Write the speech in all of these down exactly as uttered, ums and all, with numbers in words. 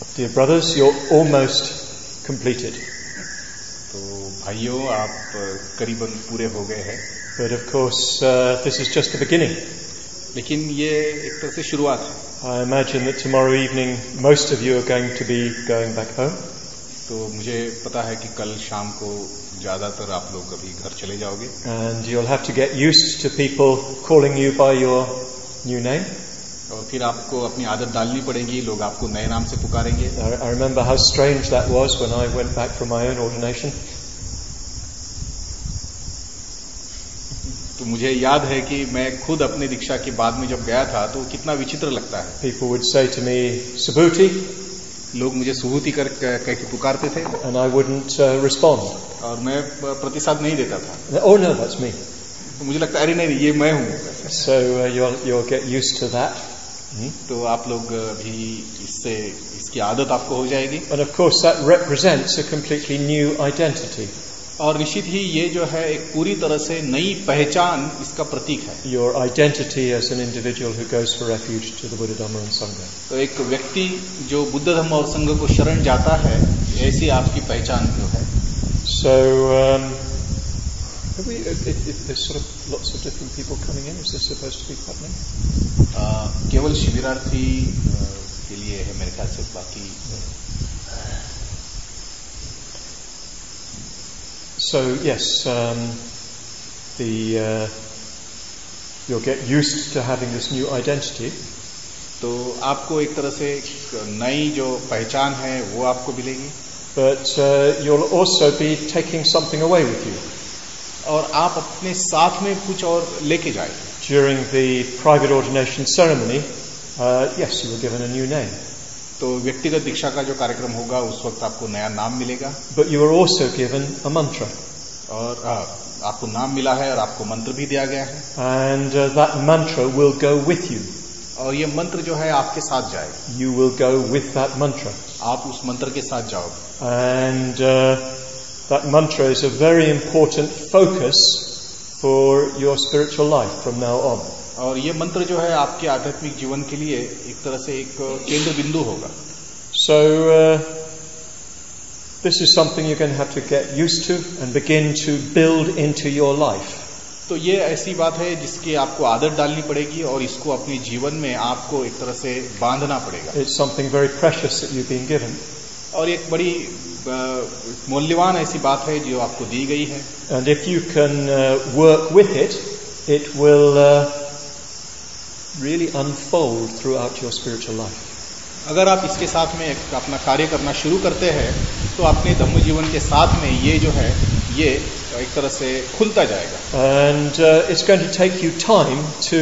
Dear brothers, you're almost completed. तो भाइयों, आप करीबन पूरे हो गए हैं. But of course, uh, this is just the beginning. लेकिन ये एक तरह से शुरुआत है. I imagine that tomorrow evening most of you are going to be going back home. तो मुझे पता है कि कल शाम को ज्यादातर आप लोग अभी घर चले जाओगे. And you'll have to get used to people calling you by your new name. और फिर आपको अपनी आदत डालनी पड़ेगी, लोग आपको नए नाम से पुकारेंगे. I, I remember how strange that was when I went back from my own ordination. तो मुझे याद है कि मैं खुद अपने दीक्षा के बाद में जब गया था तो कितना विचित्र लगता है. People would say to me, Subhuti, लोग मुझे सुबूति कर कह के पुकारते थे. and I wouldn't uh, respond. और मैं प्रतिसाद नहीं देता था. Oh no, that's me. तो मुझे लगता अरे नहीं, ये मैं हूँ. So uh, you'll you'll get used to that. तो आप लोग अभी इससे इसकी आदत आपको हो जाएगी. And of course that represents a completely new identity. और निश्चित ही ये जो है एक पूरी तरह से नई पहचान इसका प्रतीक है. Your identity as an individual who goes for refuge to the Buddha, Dhamma and Sangha. तो एक व्यक्ति जो बुद्ध धम्म और संघ को शरण जाता है, ऐसी आपकी पहचान जो है. So um, have we, if, if there's sort of lots of different people coming in, is this supposed to be happening? uh, केवल शिविरार्थी uh, के लिए है मेरे ख्याल से. बाकी So yes, um, the uh, you'll get used to having this new identity. तो आपको एक तरह से नई जो पहचान है वो आपको मिलेगी. But uh, you'll also be taking something away with you. और आप अपने साथ में कुछ और लेके जाएंगे. During the private ordination ceremony, uh, yes, you were given a new name. तो व्यक्तिगत दीक्षा का जो कार्यक्रम होगा उस वक्त आपको नया नाम मिलेगा. But you were also given a mantra. और आ, आपको नाम मिला है और आपको मंत्र भी दिया गया है. And uh, that mantra will go with you. और ये मंत्र जो है आपके साथ जाएगा. You will go with that mantra. आप उस मंत्र के साथ जाओगे. And uh, that mantra is a very important focus for your spiritual life from now on. और ये मंत्र जो है आपके आध्यात्मिक जीवन के लिए एक तरह से एक केंद्र बिंदु होगा. So uh, this is something you're going to have to get used to and begin to build into your life. तो ये ऐसी बात है जिसकी आपको आदत डालनी पड़ेगी और इसको अपने जीवन में आपको एक तरह से बांधना पड़ेगा. It's something very precious that you've been given. और एक बड़ी मूल्यवान ऐसी बात है जो आपको दी गई है. And if you can uh, work with it, it will uh, really unfold throughout your spiritual life. अगर आप इसके साथ में अपना कार्य करना शुरू करते हैं तो अपने धम्म जीवन के साथ में ये जो है ये एक तरह से खुलता जाएगा. And uh, it's going to take you time to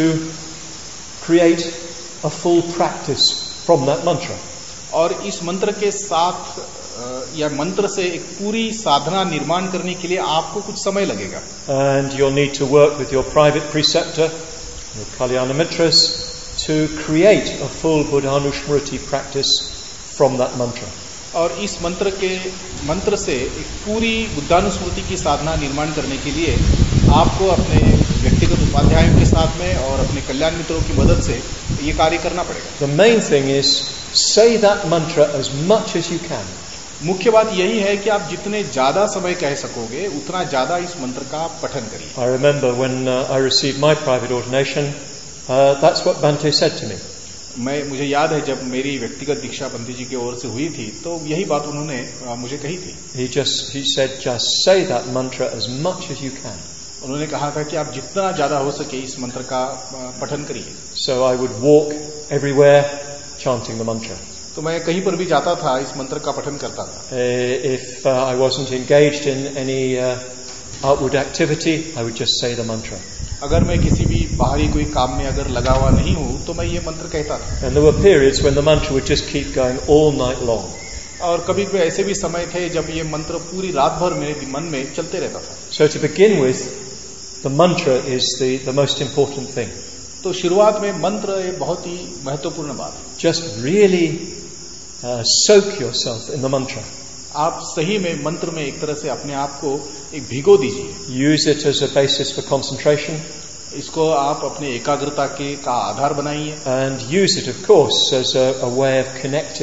create a full practice from that mantra. और इस मंत्र के साथ या मंत्र से एक पूरी साधना निर्माण करने के लिए आपको कुछ समय लगेगा. And you'll need to work with your private preceptor, your Kalyana Mitras, to create a full Buddhanushmriti practice from that mantra. और इस मंत्र के मंत्र से एक पूरी बुद्धानुस्मृति की साधना निर्माण करने के लिए आपको अपने व्यक्तिगत उपाध्यायों के साथ में और अपने कल्याण मित्रों की मदद से ये कार्य करना पड़ेगा. The main thing is say that mantra as much as you can. मुख्य बात यही है कि आप जितने ज्यादा समय कह सकोगे उतना ज्यादा इस मंत्र का पठन करिए. I remember when uh, I received my private ordination, uh, that's what Bhante said to me. मैं मुझे याद है जब मेरी व्यक्तिगत दीक्षा बंटी जी की ओर से हुई थी तो यही बात उन्होंने मुझे कही थी. He just he said just say that mantra as much as you can. उन्होंने कहा था कि आप जितना ज्यादा हो सके इस मंत्र का पठन करिए. So I would walk everywhere chanting the mantra. तो मैं कहीं पर भी जाता था इस मंत्र का पठन करता था. Uh, if uh, I wasn't engaged in any uh, outward activity, I would just say the mantra. अगर मैं किसी भी बाहरी कोई काम में अगर लगा हुआ नहीं हूँ तो मैं ये मंत्र कहता था. And there were periods when the mantra would just keep going all night long. और कभी कभी ऐसे भी समय थे जब ये मंत्र पूरी रात भर मेरे मन में चलते रहता था. So to begin with, the mantra is the, the most important thing. तो शुरुआत में मंत्र एक बहुत ही महत्वपूर्ण बात है. Just really uh, soak yourself in the mantra. आप सही में मंत्र में एक तरह से अपने आप को एक भिगो दीजिए. Use it as a basis for concentration. इसको आप अपने एकाग्रता के का आधार बनाइए. And use it, of course, as a, a way of connecting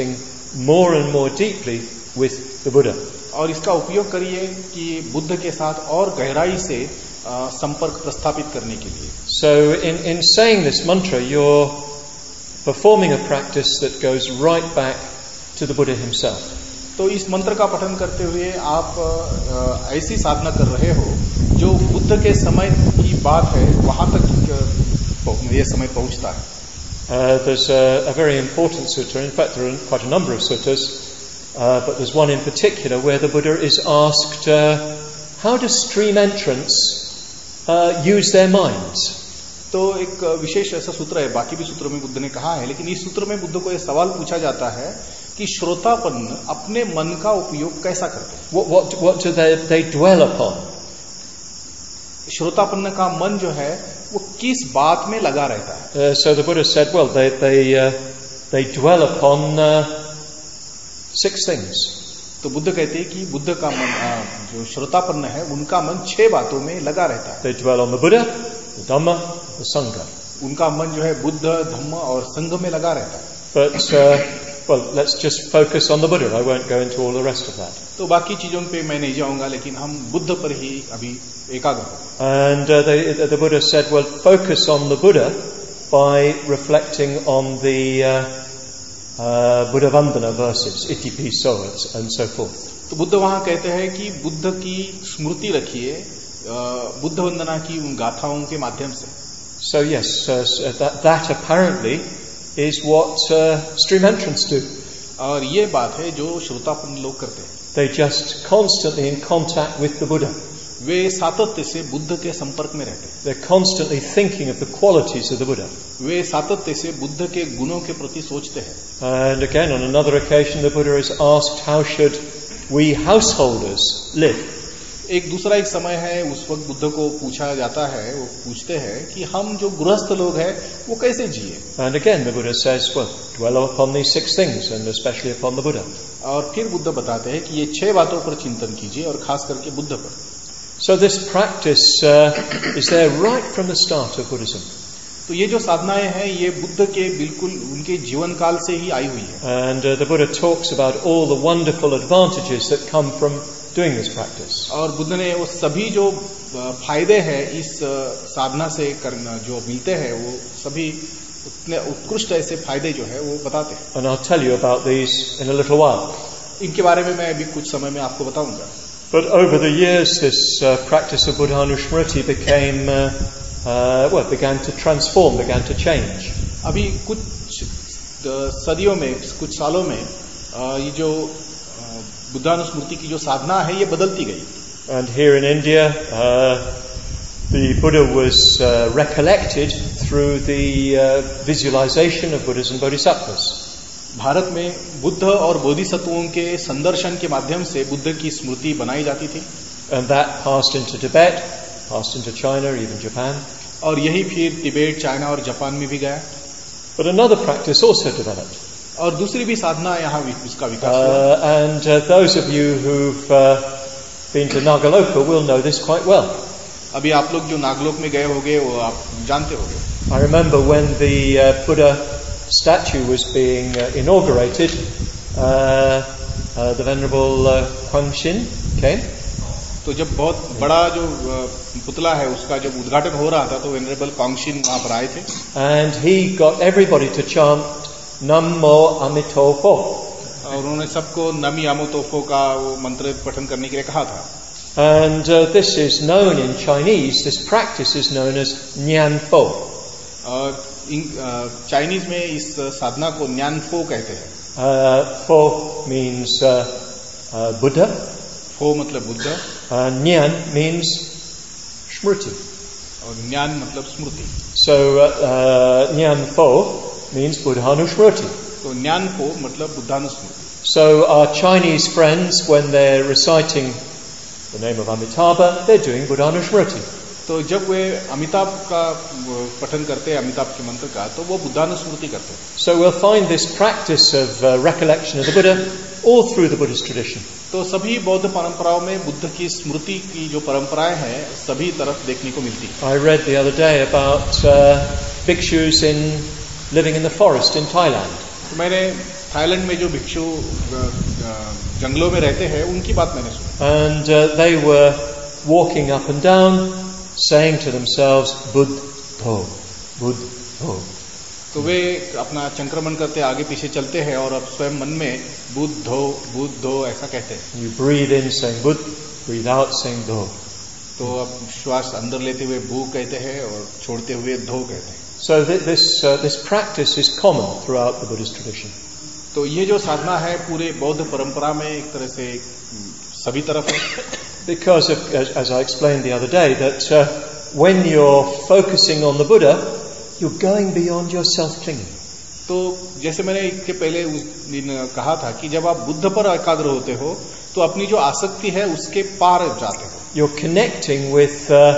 more and more deeply with the Buddha. और इसका उपयोग करिए कि बुद्ध के साथ और गहराई से आ, संपर्क प्रस्थापित करने के लिए. So in, in saying this mantra, you're performing a practice that goes right back to the Buddha himself. तो इस मंत्र का पठन करते हुए आप आ, ऐसी साधना कर रहे हो जो बुद्ध के समय की बात है, वहां तक ये समय पहुंचता है. Uh, there's a, a very important sutta. In fact, there are quite a number of suttas, uh, but there's one in particular where the Buddha is asked, uh, how do stream entrants uh, use their minds? तो एक विशेष ऐसा सूत्र है, बाकी भी सूत्रों में बुद्ध ने कहा है, लेकिन इस सूत्र में बुद्ध को यह सवाल पूछा जाता है कि श्रोतापन्न अपने मन का उपयोग कैसा करते हैं. What, what, what do they, they dwell upon? श्रोतापन्न का मन जो है वो किस बात में लगा रहता है. Uh, so the Buddha said, well, they they uh, they dwell upon uh, six things. तो बुद्ध कहते हैं कि बुद्ध का मन जो श्रोतापन्न है उनका मन छह बातों में लगा रहता है. They dwell on the Buddha, the Dhamma, the Sangha. उनका मन जो है बुद्ध, धम्म और संघ में लगा रहता है. But uh, well, let's just focus on the Buddha. I won't go into all the rest of that. तो बाकी चीजों पे मैं नहीं जाऊंगा, लेकिन हम बुद्ध पर ही अभी एकाग्र हों. And uh, the, the Buddha said, well, focus on the Buddha by reflecting on the uh, uh, Buddha Vandana verses, iti piso, and so forth. तो बुद्ध वहां कहते हैं कि बुद्ध की स्मृति रखिए बुद्ध वंदना की उन गाथाओं के माध्यम से. So yes, uh, that, that apparently is what uh, stream entrants do. और ये बात है जो श्रोतापन्न लोग करते हैं. They just constantly in contact with the Buddha. वे सातत्य से बुद्ध के संपर्क में रहते हैं. They're constantly thinking of the qualities of the Buddha. वे सातत्य से बुद्ध के गुणों के प्रति सोचते हैं. And again, on another occasion, the Buddha is asked, how should we householders live? एक दूसरा एक समय है, उस वक्त बुद्ध को पूछा जाता है, वो पूछते हैं कि हम जो गृहस्थ लोग हैं वो कैसे जिए. And again the Buddha says, well, dwell upon these six things, and especially upon the Buddha. और फिर बुद्ध बताते हैं कि ये छह बातों पर चिंतन कीजिए और खास करके बुद्ध पर. So this practice uh, is there right from the start of Buddhism. तो ये जो साधनाएं हैं ये बुद्ध के बिल्कुल उनके जीवन काल से ही आई हुई है. And uh, the Buddha talks about all the wonderful advantages that come from doing this practice. और बुद्ध ने वो सभी जो फायदे हैं इस साधना से करना जो मिलते हैं वो सभी उतने उत्कृष्ट ऐसे फायदे जो है वो बताते हैं. And I'll tell you about these in a little while. इनके बारे में मैं अभी कुछ समय में आपको बताऊंगा. But over the years, this uh, practice of Buddhanushmriti became, uh, uh, well, began to transform, began to change. अभी कुछ सदियों में, कुछ सालों में ये जो बुद्धानुस्मृति की जो साधना है ये बदलती गई. And here in India, uh, the Buddha was uh, recollected through the uh, visualization of Buddhas and Bodhisattvas. Bharat में बुद्ध और बोधिसत्वों के संदर्शन के माध्यम से बुद्ध की स्मृति बनाई जाती थी. And that passed into Tibet, passed into China, even Japan. और यही फिर तिबेट, चाइना और जापान में भी गया. But another practice also developed. और दूसरी भी साधना यहाँ इसका विकास हुआ. Uh, and uh, those of you who've uh, been to Nagaloka will know this quite well. अभी आप लोग जो नागलोक में गए होंगे वो आप जानते होंगे. I remember when the uh, Buddha statue was being uh, inaugurated, uh, uh, the Venerable uh, Huangshin came. तो जब बहुत बड़ा जो पुतला है उसका जब उद्घाटन हो रहा था तो वेनरेबल कांगशिन वहां पर आए थे. And he got everybody to chant Namo Amitofo. और उन्होंने सबको नमी आमोतोफो का वो मंत्र पठन करने के लिए कहा था. And uh, this is known in Chinese, this practice is known as Nyanfo. और चाइनीज में इस साधना को न्यानफो कहते हैं. uh, Fo means uh, uh, Buddha. फो मतलब Buddha. uh, Nyan means Smriti. और ज्ञान मतलब स्मृति. So uh, uh, Nyanfo means Buddhanushmriti. तो न्यानफो मतलब बुद्धानुस्मृति. So our Chinese friends, when they're reciting the name of Amitabha, they're doing Buddhanushmriti. तो जब वे अमिताभ का पठन करते हैं, अमिताभ के मंत्र का, तो वो बुद्धानुस्मृति करते हैं. So we'll find this practice of uh, recollection of the Buddha all through the Buddhist tradition. तो सभी बौद्ध परंपराओं में बुद्ध की स्मृति की जो परंपराएं हैं सभी तरफ देखने को मिलती. I read the other day about uh, bhikshus in living in the forest in Thailand. तो मैंने थाईलैंड में जो भिक्षु जंगलों में रहते हैं उनकी बात मैंने सुनी. And uh, they were walking up and down, saying to themselves, Buddho, Buddho. तो वे अपना संक्रमण करते आगे पीछे चलते हैं और अब स्वयं मन में बुद्धो बुद्धो ऐसा कहते हैं. You breathe in saying Buddh, breathe out saying Do. तो अब श्वास अंदर लेते हुए बू कहते हैं और छोड़ते हुए धो कहते हैं. So th- this uh, this practice is common throughout the Buddhist tradition. तो ये जो साधना है पूरे बौद्ध परंपरा में एक तरह से सभी तरफ है. Because of, as, as I explained the other day, that uh, when you're focusing on the Buddha, you're going beyond your self-clinging. तो जैसे मैंने इसके पहले उस दिन कहा था कि जब आप बुद्ध पर एकाग्र होते हो तो अपनी जो आसक्ति है उसके पार जाते हो. You're connecting with uh,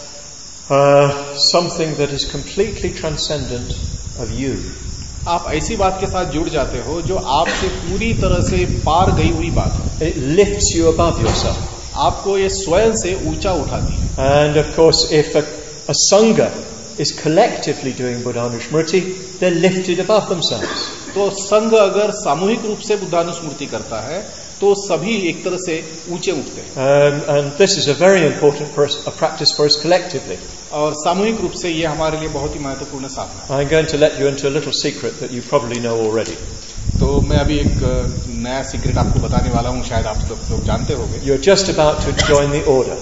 uh, something that is completely transcendent of you. आप ऐसी बात के साथ जुड़ जाते हो जो आपसे पूरी तरह से पार गई हुई बात है. It lifts you above yourself. आपको ये स्वयं से ऊंचा उठाती है. And of course, if a, a sangha is collectively doing Buddhanushmriti, they're lifted above themselves. तो संघ अगर सामूहिक रूप से बुद्धानुस्मृति करता है तो सभी एक तरह से ऊंचे उठते हैं. Um, and this is a very important for us, a practice for us collectively. और सामूहिक रूप से ये हमारे लिए बहुत ही महत्वपूर्ण साधना है. I'm going to let you into a little secret that you probably know already. तो मैं अभी एक नया सीक्रेट आपको बताने वाला हूँ, शायद आप लोग तो जानते होंगे. You're just about to join the order.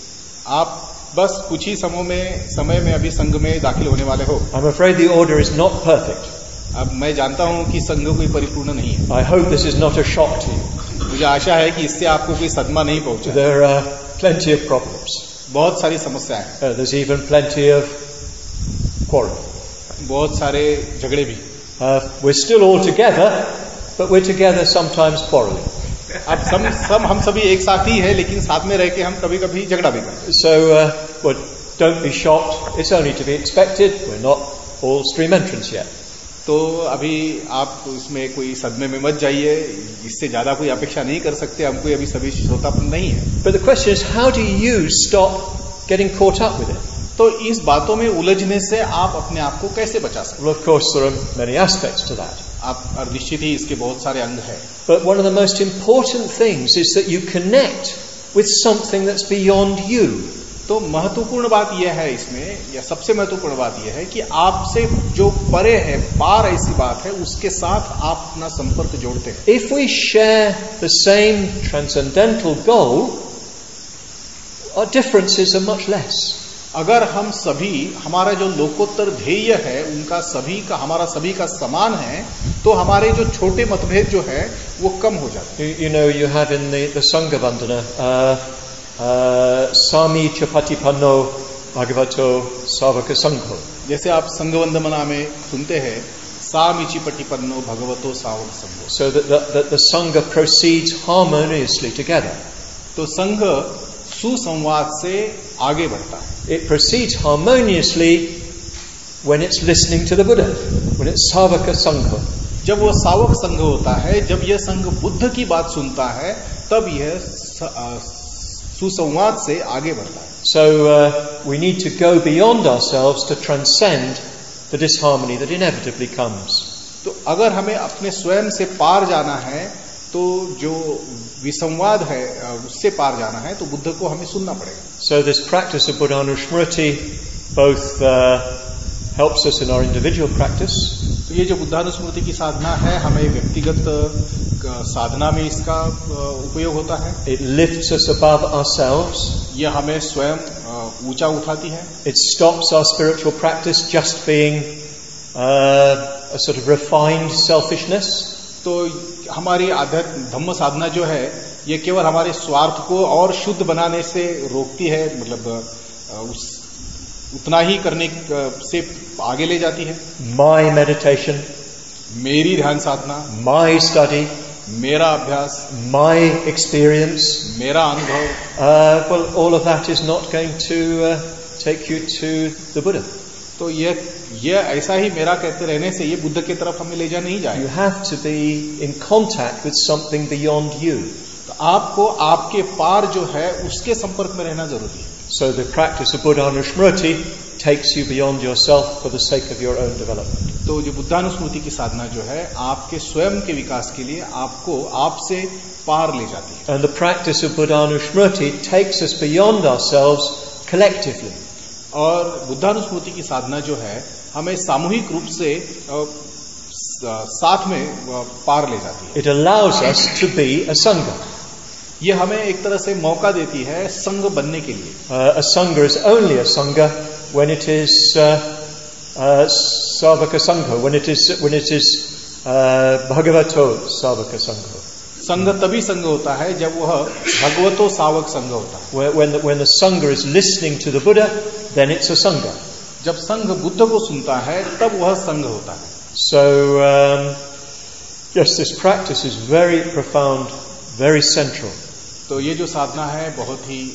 आप बस कुछ ही समय में समय में अभी संघ में दाखिल होने वाले हो. I'm afraid the order is not perfect. अब मैं जानता हूँ कि संघ कोई परिपूर्ण नहीं है. I hope this is not a shock to you. मुझे आशा है कि इससे आपको कोई सदमा नहीं पहुंचा. There are plenty of problems. बहुत सारी समस्याएं. Uh, there's even plenty of quarrel. बहुत सारे झगड़े भी. Uh, we're still all together, but we're together sometimes quarreling. अब सब सब हम सभी एक साथ ही है, लेकिन साथ में रह के हम कभी कभी झगड़ा भी करते हैं. So, uh, well, don't be shocked. It's only to be expected. We're not all stream entrants yet. तो अभी आप इसमें कोई सदमे में मत जाइए, इससे ज्यादा कोई अपेक्षा नहीं कर सकते. हम कोई अभी सभी श्रोतापन नहीं है. But the question is, how do you stop getting caught up with it? तो इस बातों में उलझने से आप अपने आप को कैसे बचा सकते? Well, of course, there are many aspects to that. आप और निश्चित ही इसके बहुत सारे अंग हैं. But one of the most important things is that you connect with something that's beyond you. तो महत्वपूर्ण बात यह है इसमें, या सबसे महत्वपूर्ण बात यह है कि आपसे जो परे है, पार ऐसी बात है, उसके साथ आप अपना संपर्क जोड़ते हैं. If we share the same transcendental goal, our differences are much less. अगर हम सभी, हमारा जो लोकोत्तर ध्येय है उनका सभी का, हमारा सभी का समान है, तो हमारे जो छोटे मतभेद जो है वो कम हो जाते हैं. You, you know, you have in the, the Sangha Vandana, uh, uh, Sami Chapatipanno Bhagavato Savaka Sangho. जैसे आप संघ वंदना में सुनते हैं, सामिचि पटिपन्नो भगवतो सावक संघो. So that the, that the Sangha proceeds harmoniously together. तो संघ सुसंवाद से आगे बढ़ता है. It proceeds harmoniously when it's listening to the Buddha, when it's Savaka Sangha. जब वो सावक संघ होता है, जब यह संघ बुद्ध की बात सुनता है, तब यह सुसंवाद से आगे बढ़ता है. So uh, we need to go beyond ourselves to transcend the disharmony that inevitably comes. तो अगर हमें अपने स्वयं से पार जाना है, तो जो विसंवाद है उससे पार जाना है, तो बुद्ध को हमें सुनना पड़ेगा. So this practice of Buddhanushmriti both uh, helps us in our individual practice. तो ये जो बुद्धानुस्मृति की साधना है, हमें व्यक्तिगत साधना में इसका उपयोग होता है. It lifts us above ourselves. यह हमें स्वयं ऊंचा उठाती है. It stops our spiritual practice just being uh, a sort of refined selfishness. तो हमारी आध्यात्म धम्म साधना जो है, ये केवल हमारे स्वार्थ को और शुद्ध बनाने से रोकती है, मतलब उस उतना ही करने से आगे ले जाती है. My meditation, मेरी ध्यान साधना, my study, मेरा अभ्यास, my experience, मेरा अनुभव, uh, well, all of that is not going to uh, take you to the Buddha. तो ये ये ऐसा ही मेरा कहते रहने से ये बुद्ध की तरफ हमें ले जा नहीं जाएगा. You have to be in contact with something beyond you. तो आपको आपके पार जो है उसके संपर्क में रहना जरूरी है. So the practice of Buddhanushmriti takes you beyond yourself for the sake of your own development. तो जो बुद्धानुस्मृति की साधना जो है आपके स्वयं के विकास के लिए आपको आपसे पार ले जाती है. And the practice of Buddhanusmriti takes us beyond ourselves collectively. और बुद्धानुस्मृति की साधना जो है हमें सामूहिक रूप से साथ में पार ले जाती है. It allows us to be a sangha. ये हमें एक तरह से मौका देती है संघ बनने के लिए. Uh, a sangha is only a sangha when it is uh, uh, Savaka Sangha, when it is when it is uh, Bhagavato Savaka Sangha. संघ तभी संघ होता है जब वह भगवतो सावक संघ होता है. When the, when the sangha is listening to the Buddha, then it's a sangha. जब संघ बुद्ध को सुनता है तब वह संघ होता है. So um, yes, this practice is very profound, very central. तो ये जो साधना है बहुत ही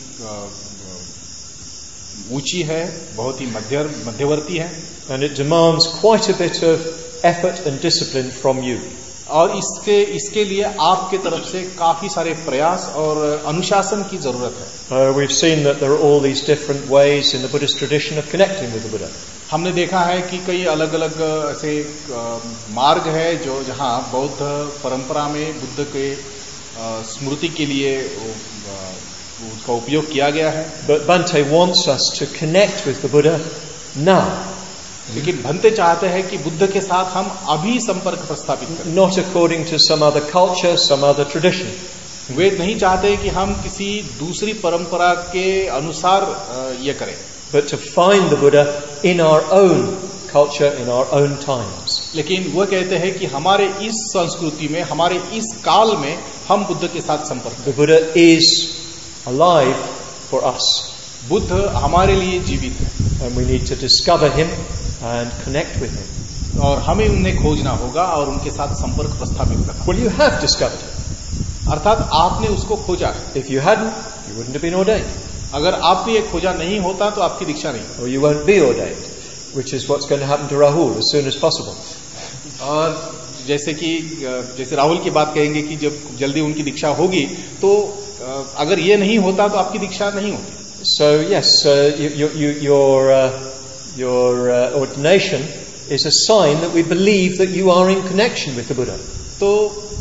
ऊंची है, बहुत ही मध्य मध्यवर्ती है. And it demands quite a bit of effort and discipline from you. और इसके इसके लिए आपके तरफ से काफी सारे प्रयास और अनुशासन की जरूरत है. Uh, we've seen that there are all these different ways in the Buddhist tradition of connecting with the Buddha. हमने देखा है कि कई अलग अलग ऐसे मार्ग है जो जहाँ बौद्ध परंपरा में बुद्ध के स्मृति के लिए उसका उपयोग किया गया है. But Bhante wants us to connect with the Buddha now. लेकिन भंते चाहते हैं कि बुद्ध के साथ हम अभी संपर्क प्रस्थापित करें. Not according to some other culture, some other tradition. वे नहीं चाहते कि हम किसी दूसरी परंपरा के अनुसार ये करें. But to find the Buddha in our own culture, in our own times. लेकिन वो कहते हैं कि हमारे इस संस्कृति में, हमारे इस काल में हम बुद्ध के साथ संपर्क. The Buddha is alive for us. Buddha हमारे लिए जीवित है. And we need to discover him and connect with him. और हमें उन्हें खोजना होगा और उनके साथ संपर्क प्रस्थापित करना. Well, you have discovered him. अर्थात आपने उसको खोजा. If you hadn't, you wouldn't have been ordained. अगर आपने ये खोजा नहीं होता तो आपकी दीक्षा नहीं. Or you won't be ordained, which is what's going to happen to Rahul as soon as possible. और जैसे कि जैसे राहुल की बात कहेंगे कि जब जल्दी उनकी दीक्षा होगी तो अगर ये नहीं होता तो आपकी दीक्षा नहीं होगी. So yes, uh, you, you, your uh, your uh, ordination is a sign that we believe that you are in connection with the Buddha. तो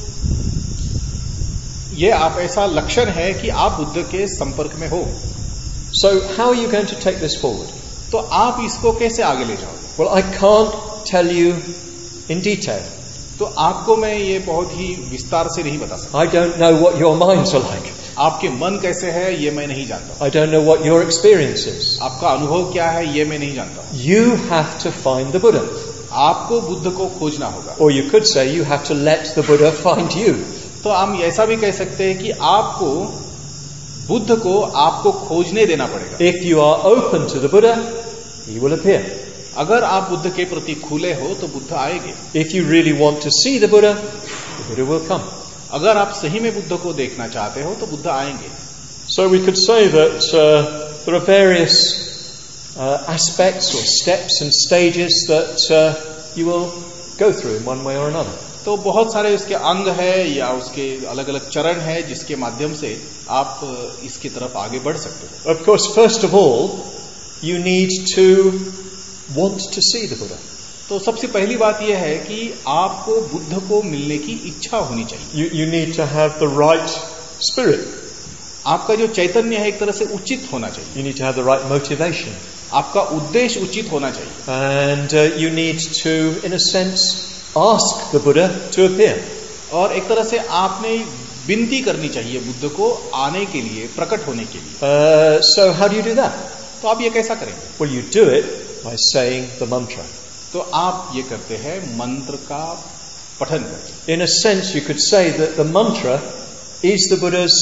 ये आप ऐसा लक्षण है कि आप बुद्ध के संपर्क में हो. So how are you going to take this forward? तो आप इसको कैसे आगे ले जाओगे? Well, I can't tell you in detail. तो आपको मैं ये बहुत ही विस्तार से नहीं बता सकता. I don't know what your minds are like. आपके मन कैसे है ये मैं नहीं जानता. I don't know what your experience is. आपका अनुभव क्या है ये मैं नहीं जानता. You have to find the Buddha. आपको बुद्ध को खोजना होगा. Or you could say you have to let the Buddha find you. तो हम ऐसा भी कह सकते हैं कि आपको बुद्ध को आपको खोजने देना पड़ेगा. If you are open to the Buddha, he will appear. अगर आप बुद्ध के प्रति खुले हो तो बुद्ध आएंगे. If you really want to see the Buddha, the Buddha will come. अगर आप सही में बुद्ध को देखना चाहते हो तो बुद्ध आएंगे. So we could say that uh, there are various uh, aspects or steps and stages that uh, you will go through in one way or another. तो बहुत सारे उसके अंग है या उसके अलग अलग चरण है जिसके माध्यम से आप इसकी तरफ आगे बढ़ सकते हो. Of course, first of all, you need to want to see the Buddha. तो सबसे पहली बात यह है कि आपको बुद्ध को मिलने की इच्छा होनी चाहिए. You, you need to have the right spirit. आपका जो चैतन्य है एक तरह से उचित होना चाहिए. You need to have the right motivation. आपका उद्देश्य उचित होना चाहिए. And uh, you need to, in a sense, ask the Buddha to appear. और एक तरह से आपने विनती करनी चाहिए बुद्ध को आने के लिए, प्रकट होने के लिए. Uh, so how do you do that? तो आप ये कैसा करेंगे? Well, you do it by saying the mantra. तो आप ये करते हैं मंत्र का पठन करते. In a sense, you could say that the mantra is the Buddha's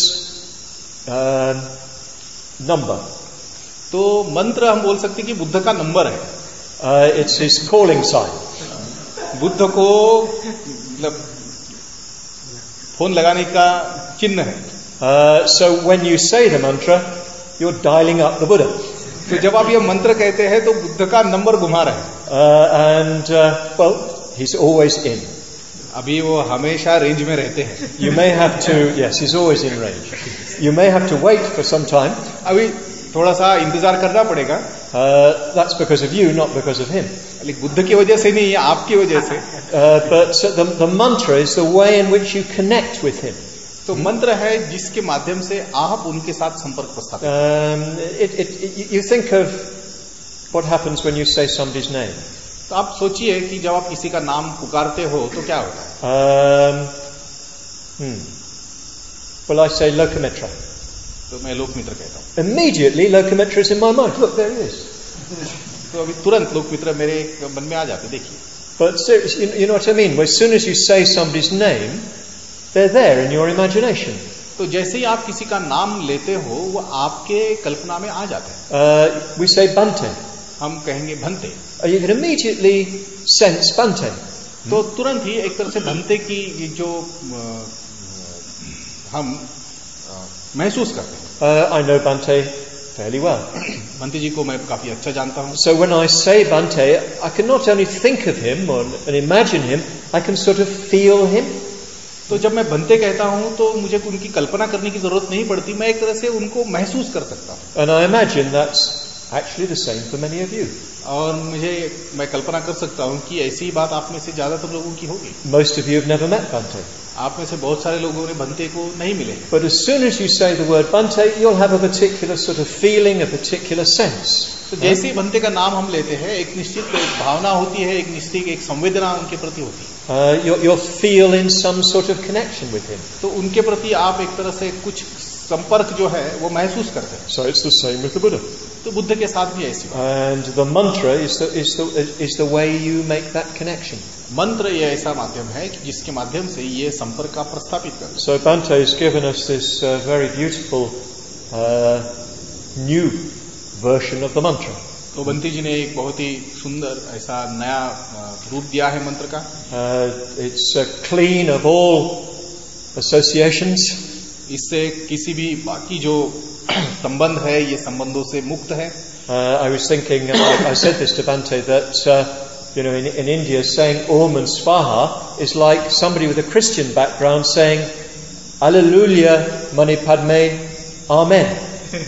uh, number. तो मंत्र हम बोल सकते हैं कि बुद्ध का नंबर है. Uh, it's his calling sign. Buddha को मतलब फोन लगाने का चिन्ह है. Uh, so when you say the mantra, you're dialing up the Buddha. तो जब आप ये मंत्र कहते हैं तो बुद्ध का नंबर घुमा रहे हैं. Uh, and uh, well, he's always in. अभी वो हमेशा रेंज में रहते हैं. You may have to, yes, he's always in range. You may have to wait for some time. अभी थोड़ा सा इंतजार करना पड़ेगा. Uh, that's because of you, not because of him. लेकिन बुद्ध की वजह से नहीं, ये आपकी वजह से. Uh, but the, the mantra is the way in which you connect with him. तो मंत्र है जिसके माध्यम से आप उनके साथ संपर्क स्थापित. Um, it, it, you think of what happens when you say somebody's name. तो आप सोचिए कि जब आप किसी का नाम पुकारते हो तो क्या होता है. Um, hmm. Well, I say Lokamitra. तो मैं लोकमित्र कहता हूँ. Immediately, Lokamitra is in my mind. Look, there he is. तो अभी तुरंत लोकमित्र मेरे मन में आ जाते, देखिए. But seriously, you know what I mean? As soon as you say somebody's name, they're there in your imagination. तो जैसे ही आप किसी का नाम लेते हो, वो आपके कल्पना में आ जाते हैं. Uh, we say Bante. हम कहेंगे Bhante. Uh, you can immediately sense Bante. तो तुरंत ही एक तरह से भंते की जो आ, हम आ, महसूस करते हैं. Uh, I know Bante fairly well. Bhante जी को मैं काफी अच्छा जानता हूँ. So when I say Bante, I can not only think of him or and imagine him, I can sort of feel him. तो जब मैं भंते कहता हूँ तो मुझे उनकी कल्पना करने की जरूरत नहीं पड़ती, मैं एक तरह से उनको महसूस कर सकता हूँ. And I imagine that's actually the same for many of you. और मुझे मैं कल्पना कर सकता हूँ कि ऐसी बात आप में से ज्यादातर लोगों की होगी. Most of you have never met Bante. आप में से बहुत सारे लोगों ने भंते को नहीं मिले. But as soon as you say the word Bante, you'll have a particular sort of feeling, a particular sense. तो जैसे ही भंते का नाम हम लेते हैं, एक निश्चित एक भावना होती है, एक निश्चित एक संवेदना उनके प्रति होती है. Uh, you'll, you'll feel in some sort of connection with him. तो उनके प्रति आप एक तरह से कुछ संपर्क जो है वो महसूस करते हैं. So it's the same with the Buddha. तो बुद्ध के साथ भी ऐसी बात. And the mantra is the, is the, is the way you make that connection. मंत्र ये ऐसा माध्यम है कि जिसके माध्यम से ये संपर्क आप प्रस्थापित करते हैं. So Bante has given us this uh, very beautiful uh, new version of the mantra. तो बंती जी ने एक बहुत ही सुंदर ऐसा नया रूप दिया है मंत्र का. Uh, it's uh, clean of all associations. इससे किसी भी बाकी जो संबंध है ये संबंधों से मुक्त है. Uh, I was thinking, uh, I said this to Bante, that uh, you know in, in India saying Om and Swaha is like somebody with a Christian background saying Alleluia Mani Padme Amen.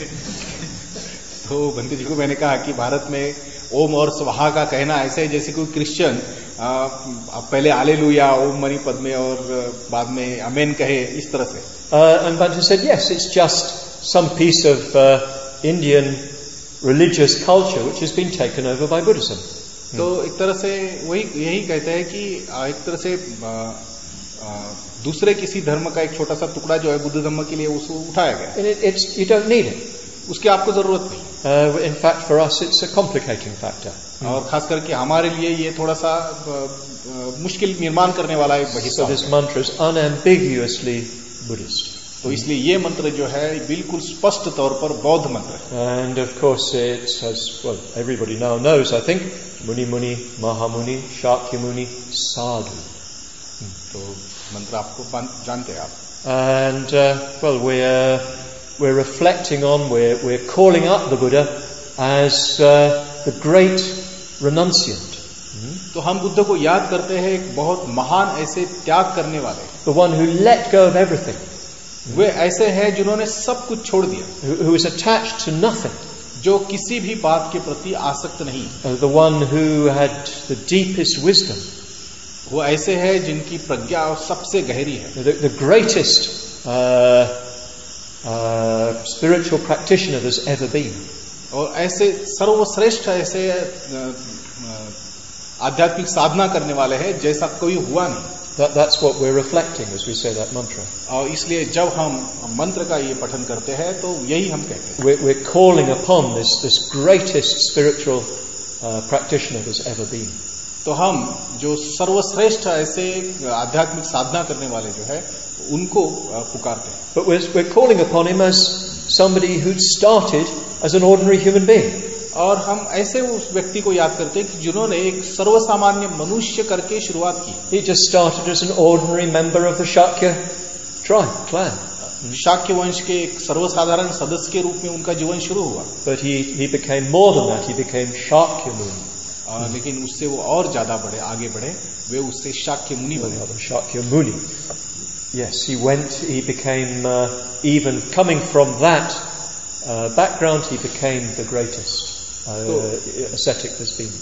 तो बंती जी को मैंने कहा कि भारत में ओम और स्वाहा का कहना ऐसा है जैसे कोई क्रिश्चियन पहले हालेलुया ओम मनी पद्मे और बाद में आमेन कहे, इस तरह से. Uh, and Bante said, yes, it's just some piece of uh, Indian religious culture which has been taken over by Buddhism. तो एक तरह से वही यही कहते हैं कि एक तरह से आ, आ, दूसरे किसी धर्म का एक छोटा सा टुकड़ा जो है बुद्ध धर्म के लिए उसको उठाया गया. And it, it's, you don't need it. उसकी आपको जरूरत नहीं. Uh, in fact, for us, it's a complicating factor. और खास करके हमारे लिए ये थोड़ा सा मुश्किल निर्माण करने वाला एक हिस्सा. So this mantra is unambiguously Buddhist. तो इसलिए ये मंत्र जो है बिल्कुल स्पष्ट तौर पर बौद्ध मंत्र है. And of course, it has, well, everybody now knows, I think, Muni Muni, Mahamuni, Shakyamuni, Sadhu. तो मंत्र आपको जानते हैं आप. And uh, well, we're we're reflecting on, we're we're calling up the Buddha as uh, the great renunciant. तो हम बुद्ध को याद करते हैं एक बहुत महान ऐसे त्याग करने वाले. The one who let go of everything. वे ऐसे हैं जिन्होंने सब कुछ छोड़ दिया. Who, who is attached to nothing. जो किसी भी बात के प्रति आसक्त नहीं. Uh, the one who had the deepest wisdom. वो ऐसे हैं जिनकी प्रज्ञा सबसे गहरी है. The, the greatest uh, uh, spiritual practitioner there's ever been. और ऐसे सर्वश्रेष्ठ ऐसे आध्यात्मिक साधना करने वाले हैं जैसा कोई हुआ नहीं. That, that's what we're reflecting as we say that mantra. और इसलिए जब हम मंत्र का ये पठन करते हैं तो यही हम कहते हैं. We're, we're calling upon this this greatest spiritual uh, practitioner there's ever been. तो हम जो सर्वश्रेष्ठ ऐसे आध्यात्मिक साधना करने वाले जो है उनको पुकारते हैं. But we're, we're calling upon him as somebody who'd started as an ordinary human being. और हम ऐसे उस व्यक्ति को याद करते हैं कि जिन्होंने एक सर्वसामान्य मनुष्य करके शुरुआत की. He just started as an ordinary member of the Shakya tribe, clan. Shakya वंश के एक सर्वसाधारण सदस्य के रूप में उनका जीवन शुरू हुआ. But he he became more than that. He became Shakyamuni. Uh, लेकिन उससे वो और ज्यादा बढ़े, आगे बढ़े, वे उससे शाक्य मुनि बने. Shakyamuni. Yes, he went. He became uh, even coming from that uh, background. He became the greatest uh, तो, ascetic there's been.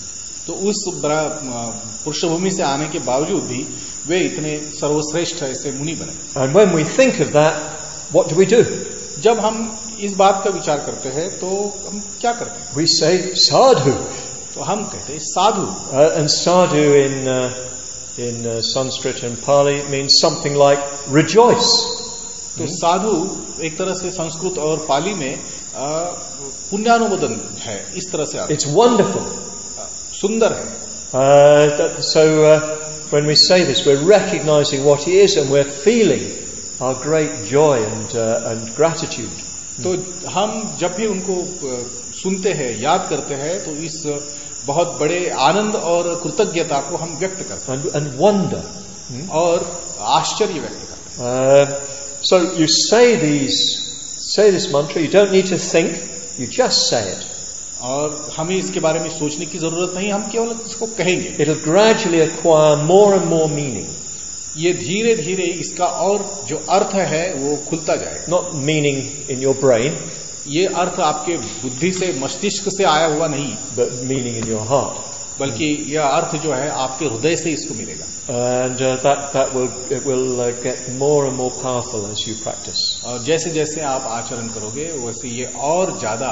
तो उस पृष्ठभूमि से आने के बावजूद भी वे इतने सर्वश्रेष्ठ ऐसे मुनि बने. And when we think of that, what do we do? जब हम इस बात का विचार करते हैं तो हम क्या करते हैं? We say sadhu. तो हम कहते हैं साधु. Uh, and sadhu in uh, in uh, Sanskrit and Pali means something like rejoice. तो साधु एक तरह से संस्कृत और पाली में पुण्यानुमोदन है, इस तरह से. It's wonderful. सुंदर है. Uh, that, so uh, when we say this, we're recognizing what he is and we're feeling our great joy and uh, and gratitude. तो हम जब भी उनको सुनते हैं, याद करते हैं, तो इस बहुत बड़े आनंद और कृतज्ञता को हम व्यक्त करते हैं. And, and wonder. और आश्चर्य व्यक्त करते हैं. Uh, so you say these, say this mantra. You don't need to think. You just say it. और हमें इसके बारे में सोचने की जरूरत नहीं, हम केवल इसको कहेंगे. It'll gradually acquire more and more meaning. ये धीरे धीरे इसका और जो अर्थ है वो खुलता जाएगा. Not meaning in your brain. ये अर्थ आपके बुद्धि से, मस्तिष्क से आया हुआ नहीं, but meaning in your heart. बल्कि यह अर्थ जो है आपके हृदय से इसको मिलेगा. And uh, that that will it will uh, get more and more powerful as you practice. और जैसे जैसे आप आचरण करोगे वैसे ये और ज्यादा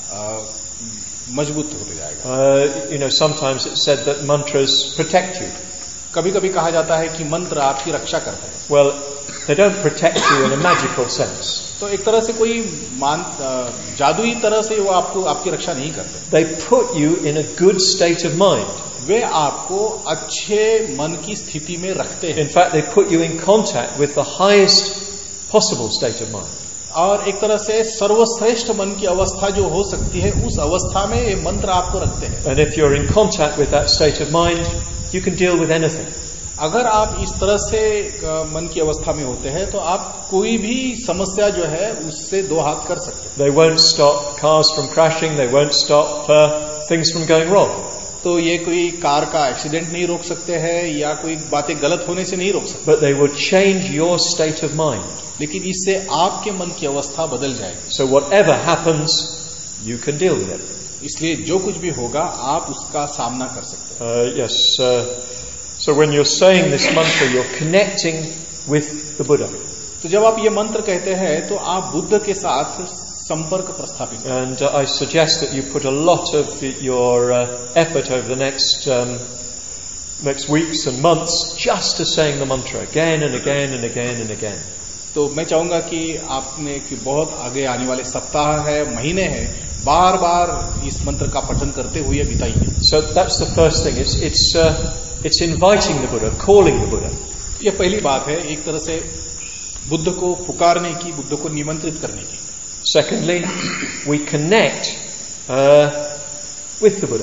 मजबूत होते जाएगा. Uh, you know, sometimes it's said that mantras protect you. कभी कभी कहा जाता है कि मंत्र आपकी रक्षा करते हैं. Well, they don't protect you in a magical sense. तो एक तरह से कोई मान जादुई तरह से वो आपको आपकी रक्षा नहीं करते. They put you in a good state of mind. वे आपको अच्छे मन की स्थिति में रखते हैं. In fact, they put you in contact with the highest possible state of mind. और एक तरह से सर्वश्रेष्ठ मन की अवस्था जो हो सकती है, उस अवस्था में ये मंत्र आपको रखते हैं. And if you're in contact with that state of mind, you can deal with anything. अगर आप इस तरह से मन की अवस्था में होते हैं तो आप कोई भी समस्या जो है उससे दो हाथ कर सकते हैं. They won't stop cars from crashing. They won't stop uh, things from going wrong. तो ये कोई कार का एक्सीडेंट नहीं रोक सकते हैं या कोई बातें गलत होने से नहीं रोक सकते. But they will change your state of mind. लेकिन इससे आपके मन की अवस्था बदल जाएगी. So whatever happens, you can deal with it. इसलिए जो कुछ भी होगा आप उसका सामना कर सकते हैं. Uh, yes. Uh, so when you're saying this mantra, you're connecting with the Buddha. तो जब आप ये मंत्र कहते हैं तो आप बुद्ध के साथ संपर्क प्रस्थापित. And uh, I suggest that you put a lot of your uh, effort over the next um, next weeks and months just to saying the mantra again and again and again and again. तो मैं चाहूंगा कि आपने कि बहुत आगे आने वाले सप्ताह है, महीने हैं, बार बार इस मंत्र का पठन करते हुए बिताइए. So that's the first thing. It's it's uh, it's inviting the Buddha, calling the Buddha. ये पहली बात है, एक तरह से बुद्ध को पुकारने की, बुद्ध को निमंत्रित करने की. Secondly, we connect uh, with the Buddha.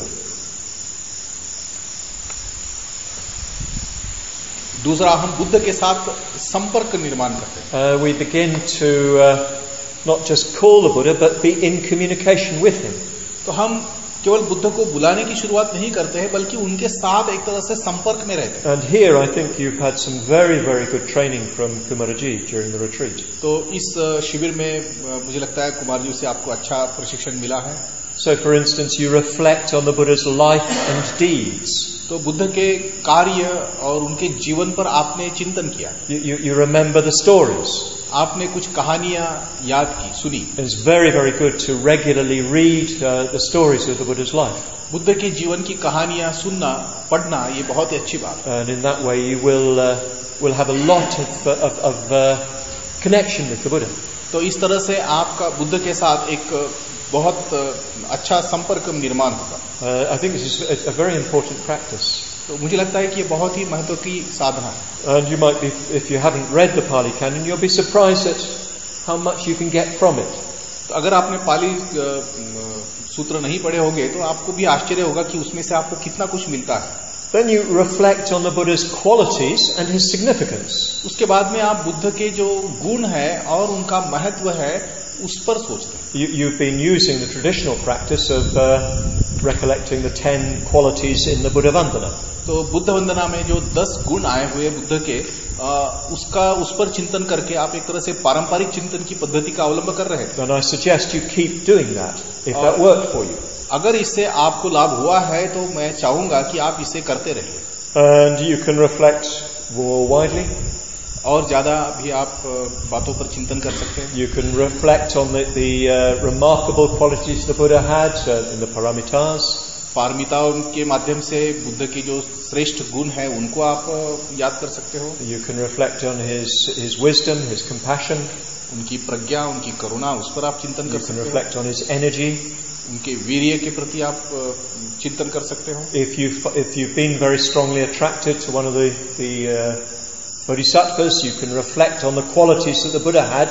दूसरा, हम बुद्ध के साथ संपर्क निर्माण करते हैं. Uh, we begin to uh, not just call the Buddha, but be in communication with him. तो हम केवल बुद्ध को बुलाने की शुरुआत नहीं करते हैं, बल्कि उनके साथ एक तरह से संपर्क में रहते हैं. And here, I think you've had some very, very good training from Kumaraji during the retreat. तो इस शिविर में मुझे लगता है कुमार जी से आपको अच्छा प्रशिक्षण मिला है. So, for instance, you reflect on the Buddha's life and deeds. तो बुद्ध के कार्य और उनके जीवन पर आपने चिंतन किया. You, you, you remember the stories. आपने कुछ कहानियां याद की, सुनी. It's very, very good to regularly read uh, the stories of the Buddha's life. Buddha के जीवन की कहानियां सुनना, पढ़ना, ये बहुत ही अच्छी बात है. And in that way, you will uh, will have a lot of of, of uh, connection with the Buddha. तो इस तरह से आपका बुद्ध के साथ एक बहुत अच्छा संपर्क निर्माण होगा. Uh, I think this is a very important practice. तो मुझे लगता है कि ये बहुत ही महत्व की साधना है. And you might be, if you haven't read the Pali Canon, you'll be surprised at how much you can get from it. तो अगर आपने पाली सूत्र नहीं पढ़े होंगे तो आपको भी आश्चर्य होगा कि उसमें से आपको कितना कुछ मिलता है. Then you reflect on the Buddha's qualities and his significance. उसके बाद में आप बुद्ध के जो गुण है और उनका महत्व है उस पर सोचते हैं. You, you've been using the traditional practice of uh, recollecting the ten qualities in the Buddha Vandana. तो बुद्ध वंदना में जो दस गुण आए हुए बुद्ध के, आ, उसका उस पर चिंतन करके आप एक तरह से पारंपरिक चिंतन की पद्धति का अवलंब कर रहे हैं. And I suggest you keep doing that if that worked for you. अगर इससे आपको लाभ हुआ है तो मैं चाहूंगा कि आप इसे करते रहिए. And you can reflect more widely. और ज्यादा भी आप बातों पर चिंतन कर सकते हैं. You can reflect on the, the uh, remarkable qualities the Buddha had uh, in the Paramitas. पारमिताओं के माध्यम से बुद्ध के जो श्रेष्ठ गुण है उनको आप याद कर सकते हो. You can reflect on his his wisdom, his compassion. उनकी प्रज्ञा, उनकी करुणा, उस पर आप चिंतन कर सकते हो. You can reflect on his energy. उनके वीर्य के प्रति आप चिंतन कर सकते हो. If you if you've been very strongly attracted to one of the the uh, Bodhisattvas, you can reflect on the qualities that the Buddha had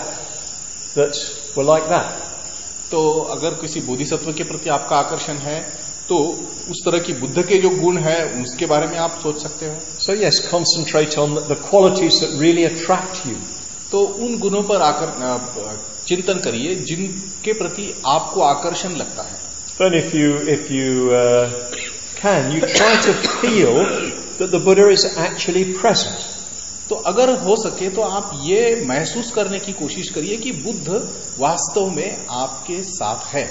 that were like that. तो अगर किसी बोधिसत्व के प्रति आपका आकर्षण है तो उस तरह की बुद्ध के जो गुण है उसके बारे में आप सोच सकते हो. So yes, concentrate on the qualities that really attract you. तो उन गुणों पर आकर चिंतन करिए जिनके प्रति आपको आकर्षण लगता है. Then if you if you uh, can, you try to feel that the Buddha is actually present. तो अगर हो सके तो आप ये महसूस करने की कोशिश करिए कि बुद्ध वास्तव में आपके साथ है.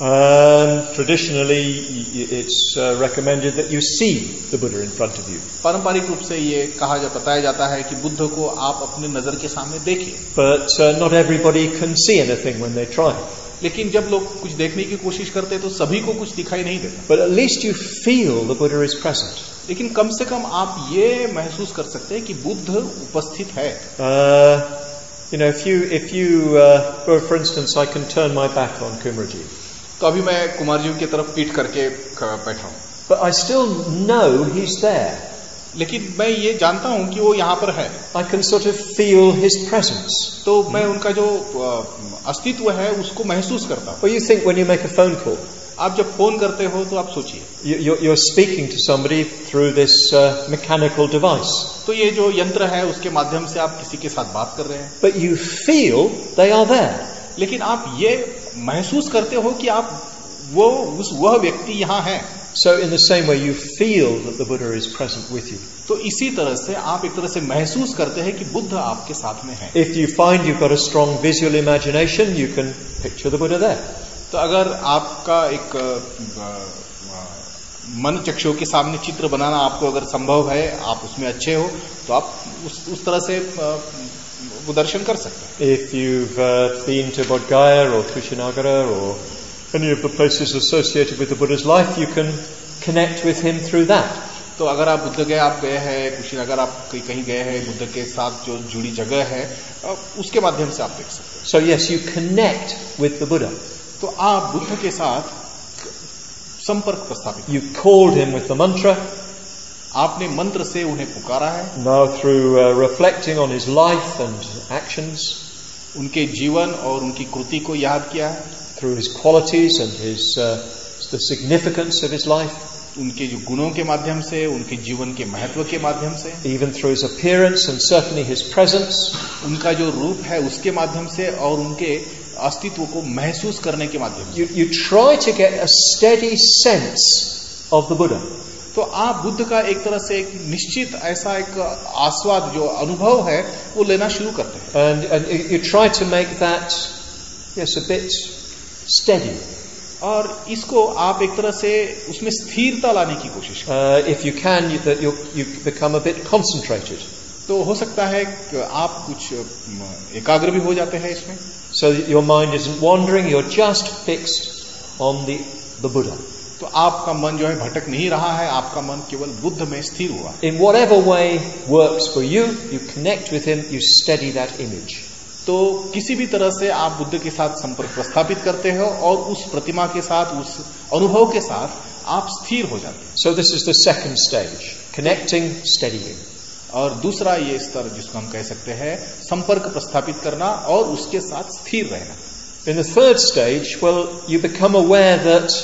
Um, traditionally, it's uh, recommended that you see the Buddha in front of you. पारंपरिक रूप से ये कहा जा बताया जाता है कि बुद्ध को आप अपने नजर के सामने देखिए. But uh, not everybody can see anything when they try. लेकिन जब लोग कुछ देखने की कोशिश करते हैं तो सभी को कुछ दिखाई नहीं देता. But at least you feel the Buddha is present. लेकिन कम से कम आप ये महसूस कर सकते हैं कि बुद्ध उपस्थित है. Uh, you know, if you if you uh, for instance, I can turn my back on Kumarji. तो अभी मैं कुमार जी की तरफ पीठ करके बैठा हूं. But I still know he's there. लेकिन मैं ये जानता हूं कि वो यहाँ पर है. I can sort of feel his presence. तो मैं उनका जो अस्तित्व है उसको महसूस करता हूं. Well, you think when you make a phone call, आप जब फोन करते हो तो आप सोचिए, you, you're speaking to somebody through this uh, mechanical device. तो ये जो यंत्र है उसके माध्यम से आप किसी के साथ बात कर रहे हैं. But you feel they are there. लेकिन आप ये महसूस करते हो कि आप वो उस वह व्यक्ति यहाँ है. So in the same way you feel that the Buddha is present with you. तो इसी तरह से आप एक तरह से महसूस करते हैं कि बुद्ध आपके साथ में है. If you find you've got a strong visual imagination, you can picture the Buddha there. तो अगर आपका एक मन चक्षु के सामने चित्र बनाना आपको अगर संभव है, आप उसमें अच्छे हो, तो आप उस उस तरह से वो दर्शन कर सकते हैं. If you've uh, been to Bodh Gaya or Kushinagara or any of the places associated with the Buddha's life, you can connect with him through that. तो अगर आप बुद्ध गया आप गए हैं, कुशीनगर आप कहीं गए हैं, बुद्ध के साथ जो जुड़ी जगह है उसके माध्यम से आप देख सकते हैं. So yes, you connect with the Buddha. तो आप बुद्ध के साथ संपर्क प्रस्थापित. You called him with the mantra. आपने मंत्र से उन्हें पुकारा है. Now through uh, reflecting on his life and actions, उनके जीवन और उनकी कृति को याद किया है. Through his qualities and his uh, the significance of his life. उनके जो गुणों के माध्यम से, उनके जीवन के महत्व के माध्यम से. Even through his appearance and certainly his presence. उनका जो रूप है उसके माध्यम से और उनके अस्तित्व को महसूस करने के माध्यम से. You, you try to get a steady sense of the Buddha. तो आप बुद्ध का एक तरह से एक निश्चित ऐसा एक आस्वाद जो अनुभव है वो लेना शुरू करते हैं. And, and you try to make that, yes, a bit steady. और इसको आप एक तरह से उसमें स्थिरता लाने की कोशिश करें. Uh, if you can, you, that you, you become a bit concentrated. तो हो सकता है कि आप कुछ एकाग्र भी हो जाते हैं इसमें. So that your mind isn't wandering, you're just fixed on the, the Buddha. तो आपका मन जो है भटक नहीं रहा है, आपका मन केवल बुद्ध में स्थिर हुआ. In whatever way works for you, you connect with him, you steady that image. तो किसी भी तरह से आप बुद्ध के साथ संपर्क प्रस्थापित करते हो और उस प्रतिमा के साथ, उस अनुभव के साथ आप स्थिर हो जाते हैं. So this is the second stage, connecting, steadying. और दूसरा ये स्तर जिसको हम कह सकते हैं संपर्क प्रस्थापित करना और उसके साथ स्थिर रहना. In the third stage, well, you become aware that